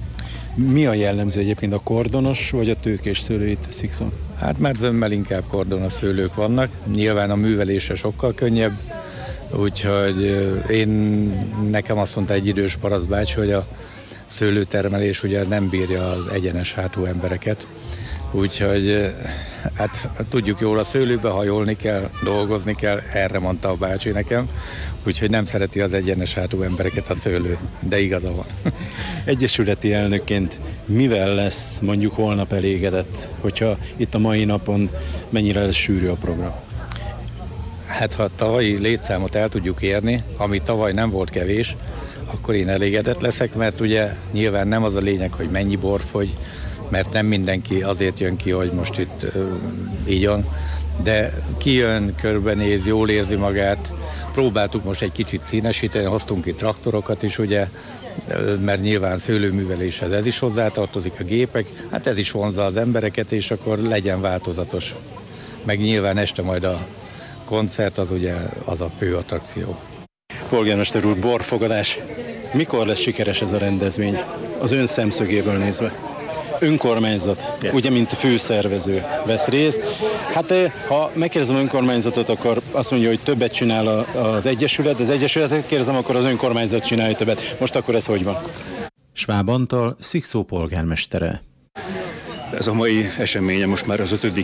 Mi a jellemző egyébként, a kordonos vagy a tőkés szőlő itt Szikszón? Hát már zömmel inkább kordonos szőlők vannak, nyilván a művelése sokkal könnyebb, úgyhogy nekem azt mondta egy idős parasztbácsi, hogy a szőlőtermelés ugye nem bírja az egyenes hátú embereket, úgyhogy hát tudjuk jól, a szőlőbe hajolni kell, dolgozni kell, erre mondta a bácsi nekem, úgyhogy nem szereti az egyenes hátú embereket a szőlő, de igaza van. Egyesületi elnökként mivel lesz mondjuk holnap elégedett, hogyha itt a mai napon mennyire lesz sűrű a program? Hát ha a tavalyi létszámot el tudjuk érni, ami tavaly nem volt kevés, akkor én elégedett leszek, mert ugye nyilván nem az a lényeg, hogy mennyi bor fogy, mert nem mindenki azért jön ki, hogy most itt így van, de kijön, körbenéz, jól érzi magát. Próbáltuk most egy kicsit színesíteni, hoztunk ki traktorokat is, ugye, mert nyilván szőlőműveléshez ez is hozzátartozik, a gépek, hát ez is vonzza az embereket, és akkor legyen változatos. Meg nyilván este majd a koncert, az ugye az a fő attrakció. Polgármester úr, borfogadás. Mikor lesz sikeres ez a rendezvény? Az ön szemszögéből nézve. Önkormányzat, ugye, mint főszervező vesz részt. Hát ha megkérdezem önkormányzatot, akkor azt mondja, hogy többet csinál az Egyesület, az Egyesületet kérdezem, akkor az önkormányzat csinálja többet. Most akkor ez hogy van? Schwab Antal, Szikszó polgármestere. Ez a mai eseménye most már az 5.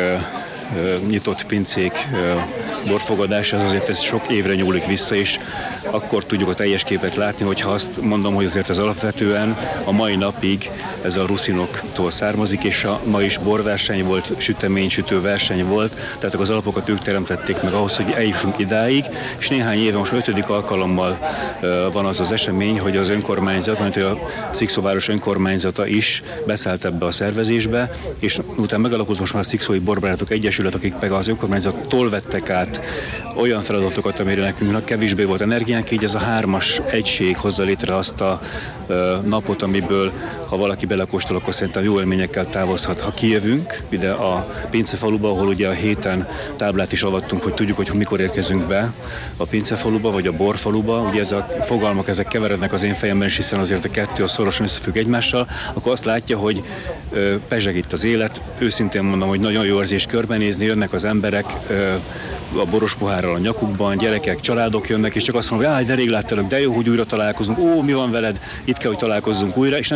nyitott pincék borfogadás, ez azért ez sok évre nyúlik vissza, és akkor tudjuk a teljes képet látni, hogyha azt mondom, hogy azért ez alapvetően a mai napig ez a ruszinoktól származik, és a ma is borverseny volt, süteménysütő verseny volt, tehát az alapokat ők teremtették meg ahhoz, hogy eljussunk idáig, és néhány éve most 5. alkalommal van az esemény, hogy az önkormányzat, mert a Szikszóváros önkormányzata is beszállt ebbe a szervezésbe, és utána megalakult most már a Szikszói Borbarátok Egyesület, akik meg az önkormányzattól vettek át olyan feladatokat, amire nekünk kevésbé volt energiánk, így ez a 3-as egység hozza létre azt a napot, amiből, ha valaki belekóstol, akkor szerintem jó élményekkel távozhat. Ha kijövünk ide a Pincefaluba, ahol ugye a héten táblát is avattunk, hogy tudjuk, hogy mikor érkezünk be a Pincefaluba, vagy a Borfaluba, ugye ez a fogalmak, ezek keverednek az én fejemben is, hiszen azért a kettő az szorosan összefügg egymással, akkor azt látja, hogy pezseg itt az élet, őszintén mondom, hogy nagyon jó érzés körbenézni, jönnek az emberek, a boros pohárral a nyakukban, gyerekek, családok jönnek, és csak azt mondom, hogy de rég láttalak, de jó, hogy újra találkozunk, mi van veled, itt kell, hogy találkozzunk újra, és nem csak Szikszó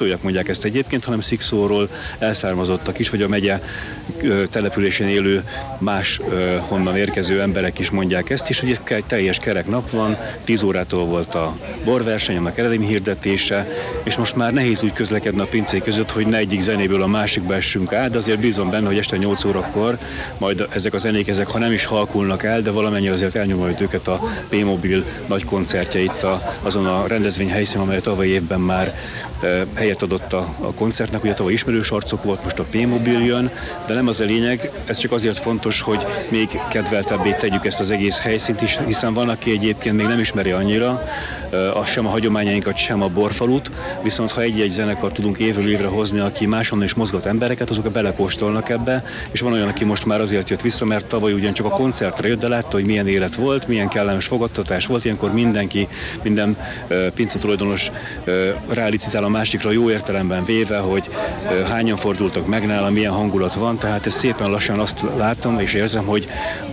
szikszóiak mondják ezt egyébként, hanem Szikszóról elszármazottak is, vagy a megye településén élő más honnan érkező emberek is mondják ezt is, hogy egy teljes kerek nap van, 10 órától volt a borverseny, annak eredeti hirdetése, és most már nehéz úgy közlekedni a pincék között, hogy ne egyik zenéből a másikba essünk át, de azért bízom benne, hogy este 8 órakor majd ezek a zenék, ha nem is halkulnak el, de valamennyi azért elnyom majd őket a P-Mobil nagy koncertje itt azon a rendezvény helyszínen, amely a tavalyi évben már helyet adott a koncertnek. Ugye tavaly ismerős arcok volt, most a P-Mobil jön, de nem az a lényeg, ez csak azért fontos, hogy még kedveltebbé tegyük ezt az egész helyszínt is, hiszen van, aki egyébként még nem ismeri annyira sem a hagyományainkat, sem a borfalut, viszont ha egy-egy zenekar tudunk évről évre hozni, aki máshonnan is mozgat embereket, azok belekóstolnak ebbe, és van olyan, aki most már azért jött vissza, mert tavaly ugyancsak a koncertre jött, de látta, hogy milyen élet volt, milyen kellemes fogadtatás volt, ilyenkor minden pincetulajdonos rálicitál a másikra jó értelemben véve, hogy hányan fordultak meg nála, milyen hangulat van, tehát ez szépen lassan azt látom és érzem, hogy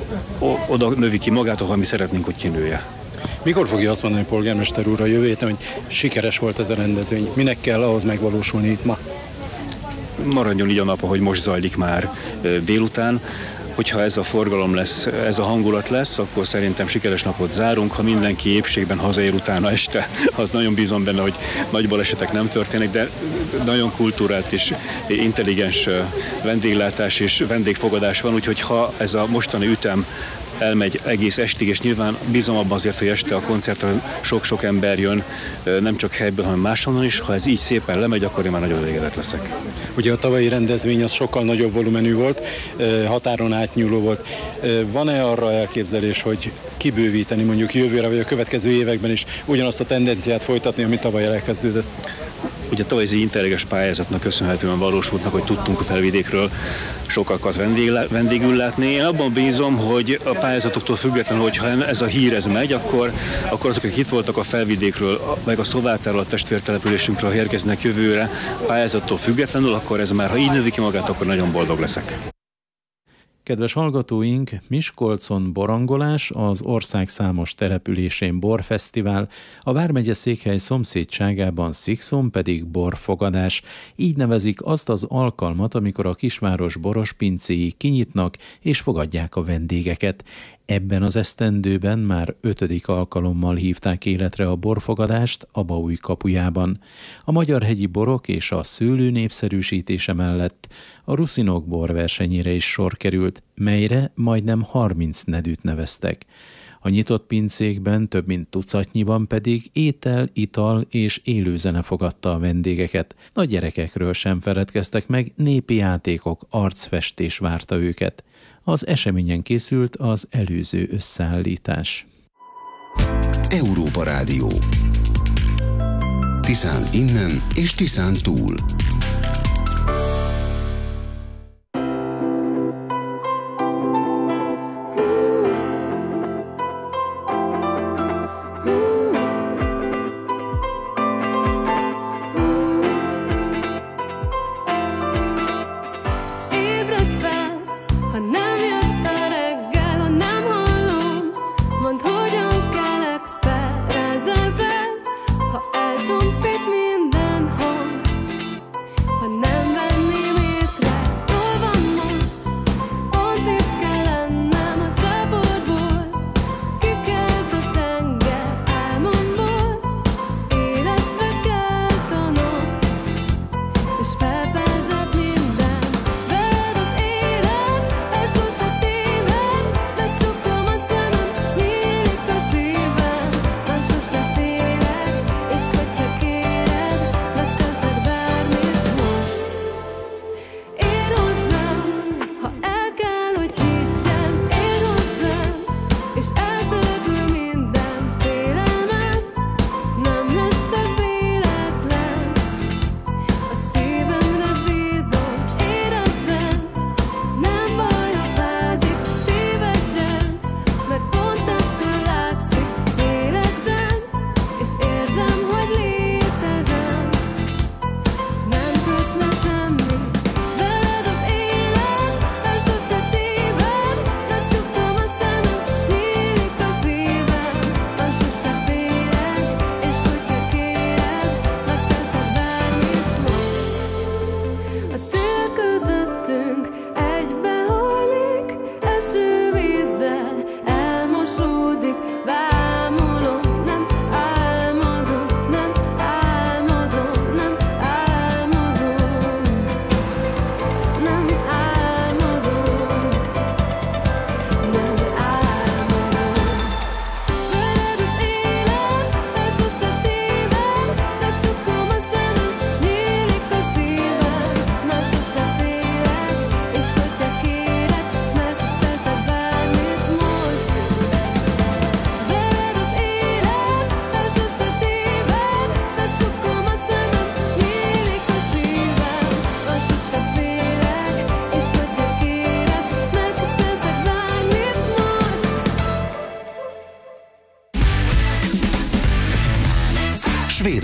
oda növi ki magát, ahol mi szeretnénk, hogy kinője. Mikor fogja azt mondani, polgármester úr, a jövő héten, hogy sikeres volt ez a rendezvény? Minek kell ahhoz megvalósulni itt ma? Maradjon így a nap, ahogy most zajlik már délután. Hogyha ez a forgalom lesz, ez a hangulat lesz, akkor szerintem sikeres napot zárunk. Ha mindenki épségben hazaér utána este, az nagyon bízom benne, hogy nagy balesetek nem történnek, de nagyon kultúrált és intelligens vendéglátás és vendégfogadás van, úgyhogy ha ez a mostani ütem elmegy egész estig, és nyilván bízom abban azért, hogy este a koncertre sok-sok ember jön, nem csak helyből, hanem máshonnan is. Ha ez így szépen lemegy, akkor én már nagyon elégedett leszek. Ugye a tavalyi rendezvény az sokkal nagyobb volumenű volt, határon átnyúló volt. Van-e arra elképzelés, hogy kibővíteni mondjuk jövőre, vagy a következő években is ugyanazt a tendenciát folytatni, ami tavaly elkezdődött? Ugye tavaly ez egy intelligens pályázatnak köszönhetően valósult meg, hogy tudtunk a Felvidékről sokakat vendégül látni. Én abban bízom, hogy a pályázatoktól függetlenül, hogyha ez a hír ez megy, akkor azok, akik itt voltak a Felvidékről, meg a Szovátáról, a testvértelepülésünkről érkeznek jövőre pályázattól függetlenül, akkor ez már, ha így növi ki magát, akkor nagyon boldog leszek. Kedves hallgatóink, Miskolcon borangolás, az ország számos településén borfesztivál, a vármegye székhely szomszédságában Szikszón pedig borfogadás. Így nevezik azt az alkalmat, amikor a kisváros boros pincéi kinyitnak és fogadják a vendégeket. Ebben az esztendőben már 5. alkalommal hívták életre a borfogadást Abaúj kapujában. A magyarhegyi borok és a szőlő népszerűsítése mellett a ruszinok borversenyére is sor került, melyre majdnem 30 nedűt neveztek. A nyitott pincékben több mint tucatnyiban pedig étel, ital és élőzene fogadta a vendégeket. Nagy gyerekekről sem feledkeztek meg, népi játékok, arcfestés várta őket. Az eseményen készült az előző összeállítás. Európa Rádió. Tiszán innen és Tiszán túl.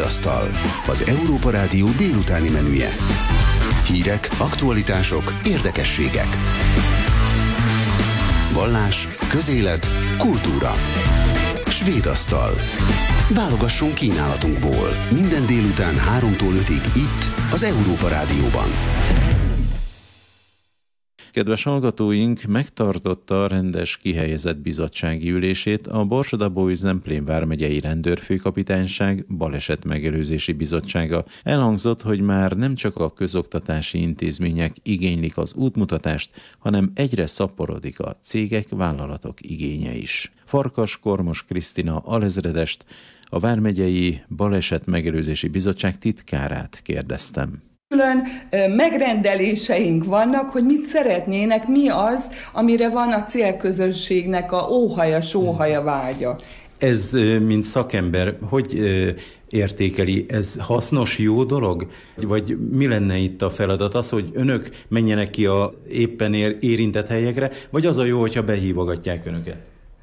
Svédasztal, az Európa Rádió délutáni menüje. Hírek, aktualitások, érdekességek. Vallás, közélet, kultúra. Svédasztal. Válogassunk kínálatunkból. Minden délután 3-tól 5-ig itt, az Európa Rádióban. Kedves hallgatóink, megtartotta a rendes kihelyezett bizottsági ülését a Borsod-Abaúj-Zemplén vármegyei rendőrfőkapitányság balesetmegelőzési bizottsága. Elhangzott, hogy már nem csak a közoktatási intézmények igénylik az útmutatást, hanem egyre szaporodik a cégek, vállalatok igénye is. Farkas Kormos Krisztina alezredest, a vármegyei balesetmegelőzési bizottság titkárát kérdeztem. Külön megrendeléseink vannak, hogy mit szeretnének, mi az, amire van a célközönségnek a óhaja, sóhaja vágya. Ez, mint szakember, hogy értékeli? Ez hasznos, jó dolog? Vagy mi lenne itt a feladat? Az, hogy önök menjenek ki a éppen érintett helyekre, vagy az a jó, hogyha behívogatják önöket?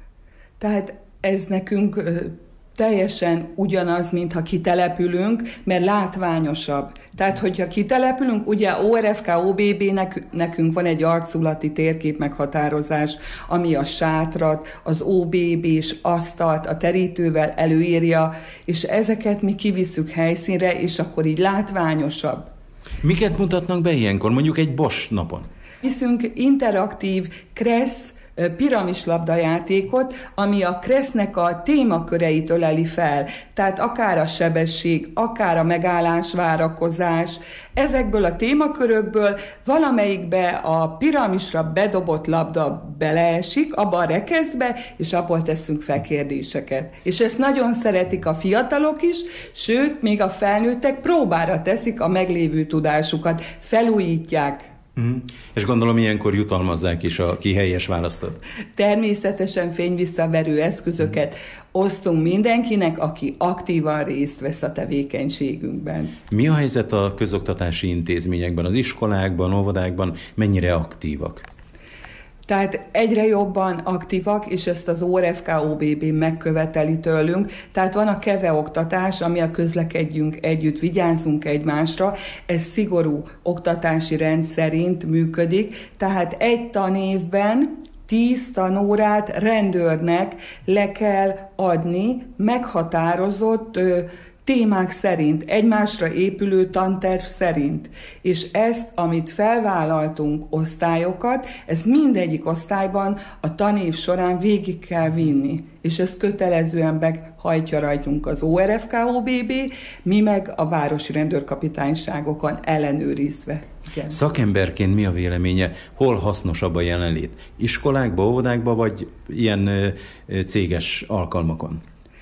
Tehát ez nekünk teljesen ugyanaz, mintha kitelepülünk, mert látványosabb. Tehát, hogyha kitelepülünk, ugye ORFK, OBB, nekünk van egy arculati térkép meghatározás, ami a sátrat, az OBB-s asztalt a terítővel előírja, és ezeket mi kivisszük helyszínre, és akkor így látványosabb. Miket mutatnak be ilyenkor, mondjuk egy Bosch napon? Viszünk interaktív kressz, piramislabdajátékot, ami a kressznek a témaköreit öleli fel. Tehát akár a sebesség, akár a megállás, várakozás. Ezekből a témakörökből valamelyikbe a piramisra bedobott labda beleesik, abba a rekeszbe, és abból teszünk fel kérdéseket. És ezt nagyon szeretik a fiatalok is, sőt, még a felnőttek próbára teszik a meglévő tudásukat, felújítják. És gondolom ilyenkor jutalmazzák is a helyes választott. Természetesen fényvisszaverő eszközöket osztunk mindenkinek, aki aktívan részt vesz a tevékenységünkben. Mi a helyzet a közoktatási intézményekben, az iskolákban, óvodákban, mennyire aktívak? Tehát egyre jobban aktívak, és ezt az ORFK, OBB megköveteli tőlünk. Tehát van a KEVE oktatás, ami a közlekedjünk együtt, vigyázzunk egymásra. Ez szigorú oktatási rend szerint működik. Tehát egy tanévben 10 tanórát rendőrnek le kell adni meghatározott témák szerint, egymásra épülő tanterv szerint. És ezt, amit felvállaltunk osztályokat, ez mindegyik osztályban a tanév során végig kell vinni. És ezt kötelezően behajtja rajtunk az ORFK, OBB, mi meg a városi rendőrkapitányságokon ellenőrizve. Igen. Szakemberként mi a véleménye? Hol hasznosabb a jelenlét? Iskolákba, óvodákba, vagy ilyen céges alkalmakon?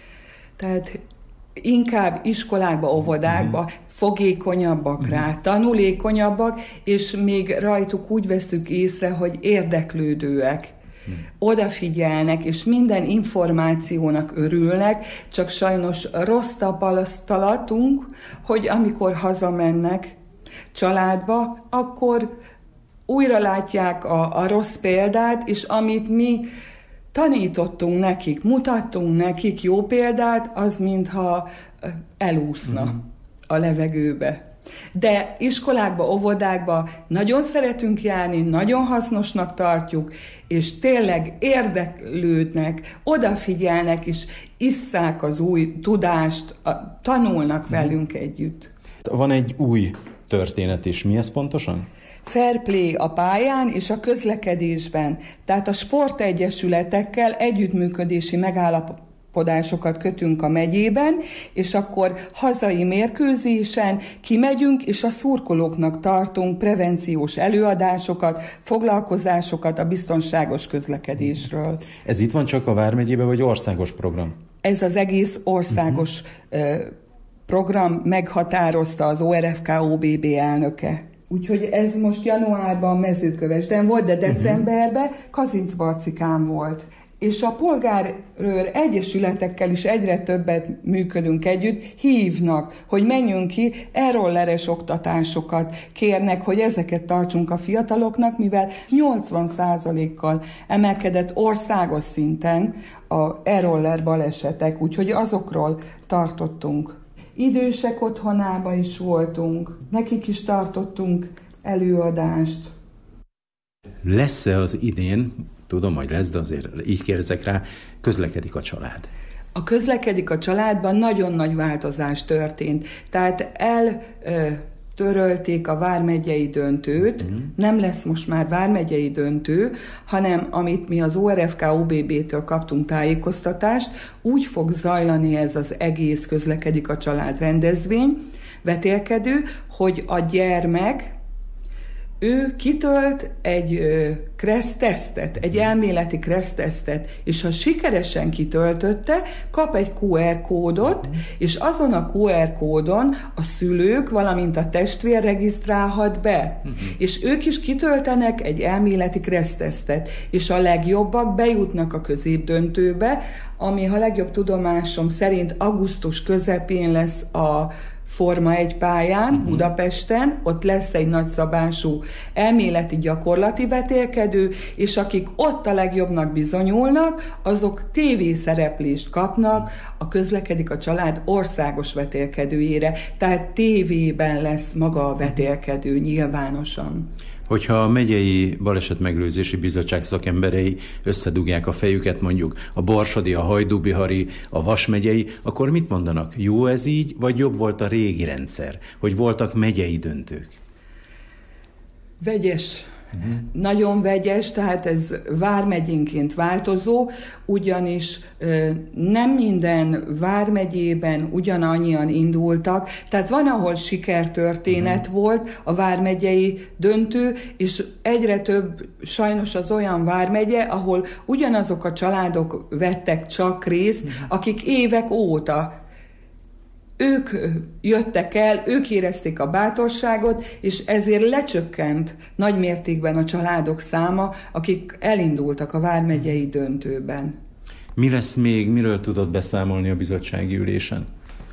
Tehát inkább iskolákba, óvodákba, fogékonyabbak rá, tanulékonyabbak, és még rajtuk úgy veszük észre, hogy érdeklődőek, odafigyelnek, és minden információnak örülnek, csak sajnos rossz tapasztalatunk, hogy amikor hazamennek családba, akkor újra látják a rossz példát, és amit mi tanítottunk nekik, mutattunk nekik jó példát, az mintha elúszna a levegőbe. De iskolákba, óvodákba nagyon szeretünk járni, nagyon hasznosnak tartjuk, és tényleg érdeklődnek, odafigyelnek, és isszák az új tudást, tanulnak velünk együtt. Van egy új történet is. Mi ez pontosan? Fair play a pályán és a közlekedésben. Tehát a sportegyesületekkel együttműködési megállapodásokat kötünk a megyében, és akkor hazai mérkőzésen kimegyünk, és a szurkolóknak tartunk prevenciós előadásokat, foglalkozásokat a biztonságos közlekedésről. Ez itt van csak a Vármegyében, vagy országos program? Ez az egész országos program, meghatározta az ORFK OBB elnöke. Úgyhogy ez most januárban Mezőkövesden volt, de decemberben Kazincbarcikán volt. És a polgárőr egyesületekkel is egyre többet működünk együtt, hívnak, hogy menjünk ki, e-rolleres oktatásokat kérnek, hogy ezeket tartsunk a fiataloknak, mivel 80%-kal emelkedett országos szinten a e-roller balesetek, úgyhogy azokról tartottunk. idősek otthonába is voltunk, nekik is tartottunk előadást. Lesz-e az idén, tudom, hogy lesz, de azért így kérdezek rá, közlekedik a család? A közlekedik a családban nagyon nagy változás történt. Tehát eltörölték a vármegyei döntőt, nem lesz most már vármegyei döntő, hanem amit mi az ORFK-OBB-től kaptunk tájékoztatást, úgy fog zajlani ez az egész közlekedik a család rendezvény, vetélkedő, hogy a gyermek ő kitölt egy kressztesztet, egy elméleti kressztesztet, és ha sikeresen kitöltötte, kap egy QR kódot, és azon a QR kódon a szülők, valamint a testvér regisztrálhat be. És ők is kitöltenek egy elméleti kressztesztet, és a legjobbak bejutnak a középdöntőbe, ami, ha legjobb tudomásom szerint augusztus közepén lesz a Forma 1 pályán, Budapesten, ott lesz egy nagyszabású elméleti gyakorlati vetélkedő, és akik ott a legjobbnak bizonyulnak, azok tévészereplést kapnak a Közlekedik a Család országos vetélkedőjére, tehát tévében lesz maga a vetélkedő nyilvánosan. Hogyha a megyei balesetmegelőzési bizottság szakemberei összedugják a fejüket, mondjuk a borsodi, a hajdúbihari, a vasmegyei, akkor mit mondanak? Jó ez így, vagy jobb volt a régi rendszer, hogy voltak megyei döntők? Vegyes. Nagyon vegyes, tehát ez vármegyénként változó, ugyanis nem minden vármegyében ugyanannyian indultak, tehát van, ahol sikertörténet volt a vármegyei döntő, és egyre több sajnos az olyan vármegye, ahol ugyanazok a családok vettek csak részt, akik évek óta ők jöttek el, ők érezték a bátorságot, és ezért lecsökkent nagy mértékben a családok száma, akik elindultak a vármegyei döntőben. Mi lesz még, miről tudod beszámolni a bizottsági ülésen?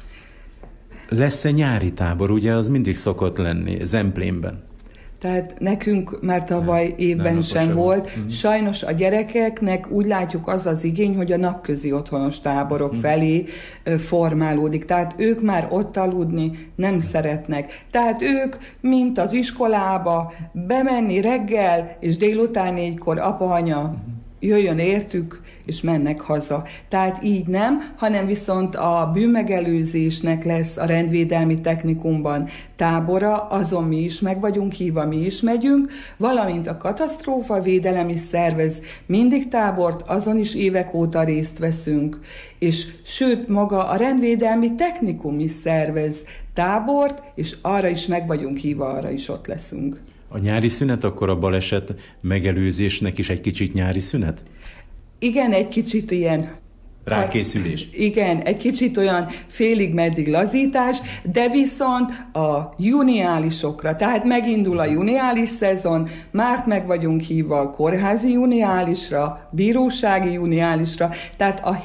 Lesz-e nyári tábor? Ugye az mindig szokott lenni, Zemplénben. Tehát nekünk már tavaly évben sem volt. Sajnos a gyerekeknek úgy látjuk az az igény, hogy a napközi otthonos táborok felé formálódik. Tehát ők már ott aludni nem szeretnek. Tehát ők, mint az iskolába, bemenni reggel, és délután 4-kor apa-anya jöjjön értük, és mennek haza. Tehát így nem, hanem viszont a bűnmegelőzésnek lesz a rendvédelmi technikumban tábora, azon mi is meg vagyunk hívva, mi is megyünk, valamint a katasztrófavédelem is szervez mindig tábort, azon is évek óta részt veszünk, és sőt, maga a rendvédelmi technikum is szervez tábort, és arra is meg vagyunk hívva, arra is ott leszünk. A nyári szünet akkor a baleset megelőzésnek is egy kicsit nyári szünet? Igen, egy kicsit ilyen... Rákészülés. Igen, egy kicsit olyan félig-meddig lazítás, de viszont a juniálisokra, tehát megindul a juniális szezon, már meg vagyunk hívva a kórházi juniálisra, bírósági juniálisra, tehát a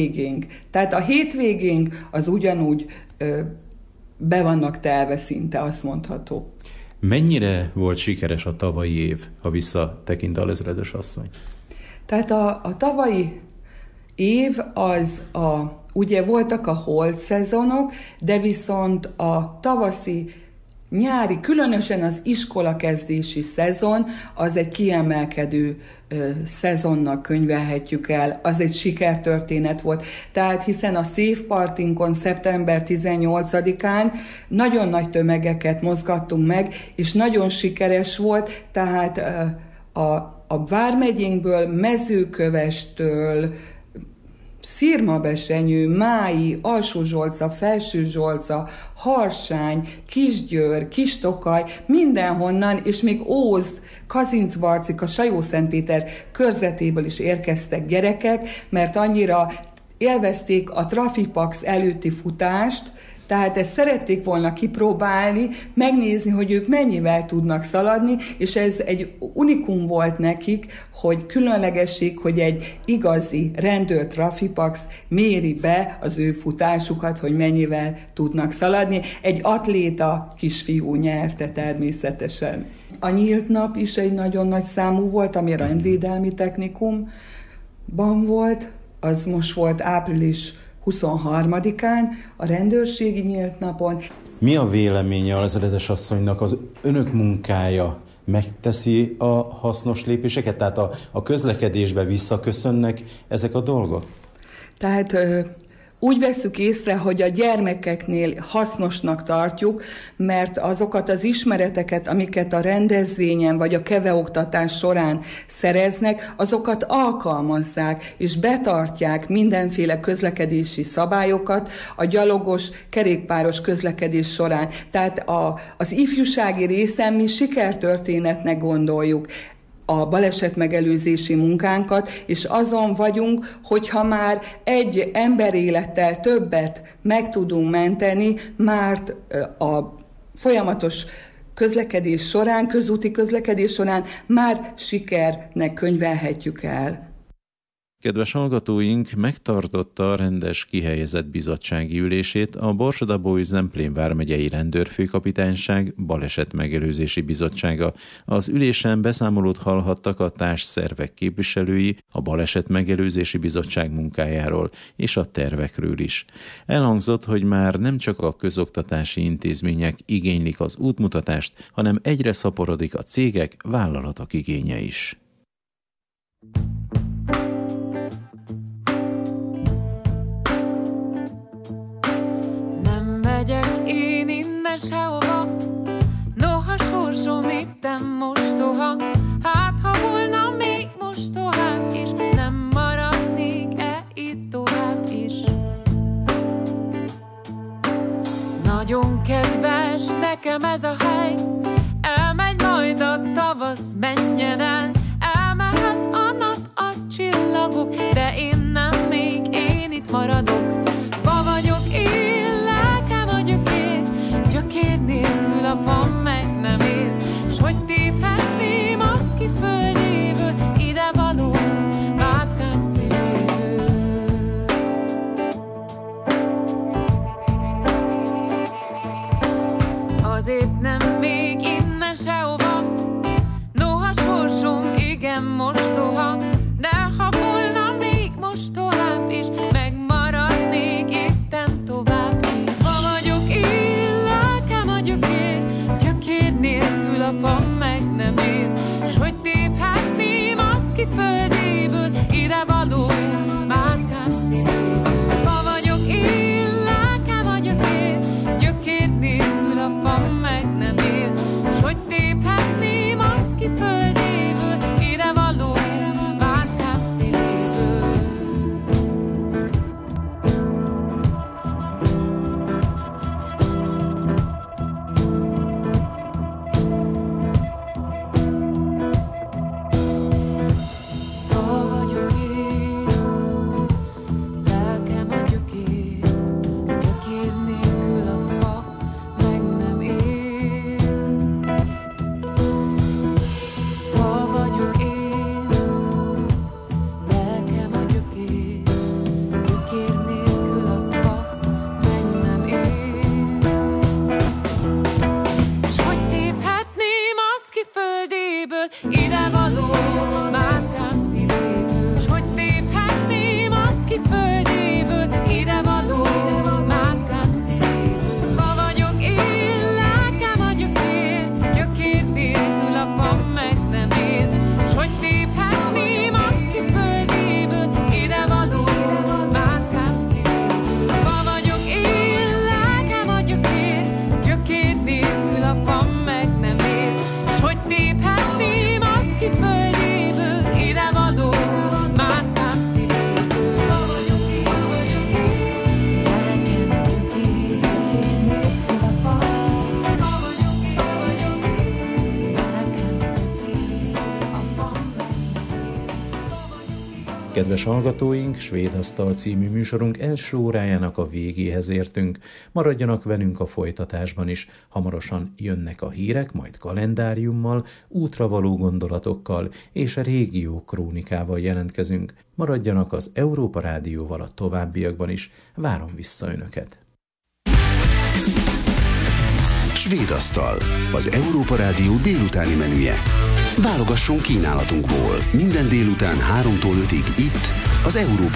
hétvégénk az ugyanúgy be vannak telve szinte, azt mondható. Mennyire volt sikeres a tavalyi év, ha visszatekint alezredes asszony? Tehát a tavalyi év az ugye voltak a holt szezonok, de viszont a tavaszi, nyári, különösen az iskolakezdési szezon, az egy kiemelkedő szezonnak könyvelhetjük el, az egy sikertörténet volt. Tehát hiszen a Szép Partinkon szeptember 18-án nagyon nagy tömegeket mozgattunk meg, és nagyon sikeres volt, tehát a vármegyénkből, Mezőkövestől, Szirmabesenyő, Mályi, Alsó-Zsolca, Felső-Zsolca, Harsány, Kisgyőr, Kistokaj, mindenhonnan, és még Ózd, Kazincbarcika, Sajó-Szentpéter körzetéből is érkeztek gyerekek, mert annyira élvezték a Trafipax előtti futást, tehát ezt szerették volna kipróbálni, megnézni, hogy ők mennyivel tudnak szaladni, és ez egy unikum volt nekik, hogy különlegesség, hogy egy igazi rendőr Trafipax méri be az ő futásukat, hogy mennyivel tudnak szaladni. Egy atléta kisfiú nyerte természetesen. A nyílt nap is egy nagyon nagy számú volt, ami a rendvédelmi technikumban volt, az most volt április 23-án, a rendőrségi nyílt napon. Mi a véleménye az eredesasszonynak, az önök munkája megteszi a hasznos lépéseket? Tehát a közlekedésbe visszaköszönnek ezek a dolgok? Tehát úgy vesszük észre, hogy a gyermekeknél hasznosnak tartjuk, mert azokat az ismereteket, amiket a rendezvényen vagy a keveoktatás során szereznek, azokat alkalmazzák és betartják mindenféle közlekedési szabályokat a gyalogos, kerékpáros közlekedés során. Tehát az ifjúsági részen mi sikertörténetnek gondoljuk a balesetmegelőzési munkánkat, és azon vagyunk, hogyha már egy emberélettel többet meg tudunk menteni, már a folyamatos közlekedés során, közúti közlekedés során már sikernek könyvelhetjük el. Kedves hallgatóink, megtartotta a rendes kihelyezett bizottsági ülését a Borsod-Abaúj-Zemplén vármegyei rendőrfőkapitányság balesetmegelőzési bizottsága. Az ülésen beszámolót hallhattak a társszervek képviselői a balesetmegelőzési bizottság munkájáról és a tervekről is. Elhangzott, hogy már nem csak a közoktatási intézmények igénylik az útmutatást, hanem egyre szaporodik a cégek, vállalatok igénye is. Megyek én innen sehova, noha sorsom itten mostoha. Hát ha volna még most tovább is, nem maradnék-e itt tovább is. Nagyon kedves nekem ez a hely, elmegy majd a tavasz, menjen el. Elmehet a nap, a csillagok, de én nem, még én itt maradok. Fa vagyok én, gyökér nélkül a fa meg nem él, s hogy téphetném azt ki földéből, ide való mátkám szívéből. Azért nem még innen sehova, noha sorsom igen mostoha, de ha volna még most tovább is, megmaradnék itten tovább is. Ha vagyok én, gyökér nélkül a fa meg nem él, s hogy téphetném azt ki földéből, ide való mátkám szívéből. Ha vagyok én, lelkem a gyökér nélkül a fa meg nem él, s hogy téphetném azt ki földéből, ide való mátkám szívéből. Kedves hallgatóink, Svéd Asztal című műsorunk első órájának a végéhez értünk. Maradjanak velünk a folytatásban is. Hamarosan jönnek a hírek, majd kalendáriummal, útra való gondolatokkal és a régió krónikával jelentkezünk. Maradjanak az Európa Rádióval a továbbiakban is. Várom vissza önöket. Svéd Asztal, az Európa Rádió délutáni menüje. Válogasson kínálatunkból. Minden délután 3-tól 5-ig itt, az Európa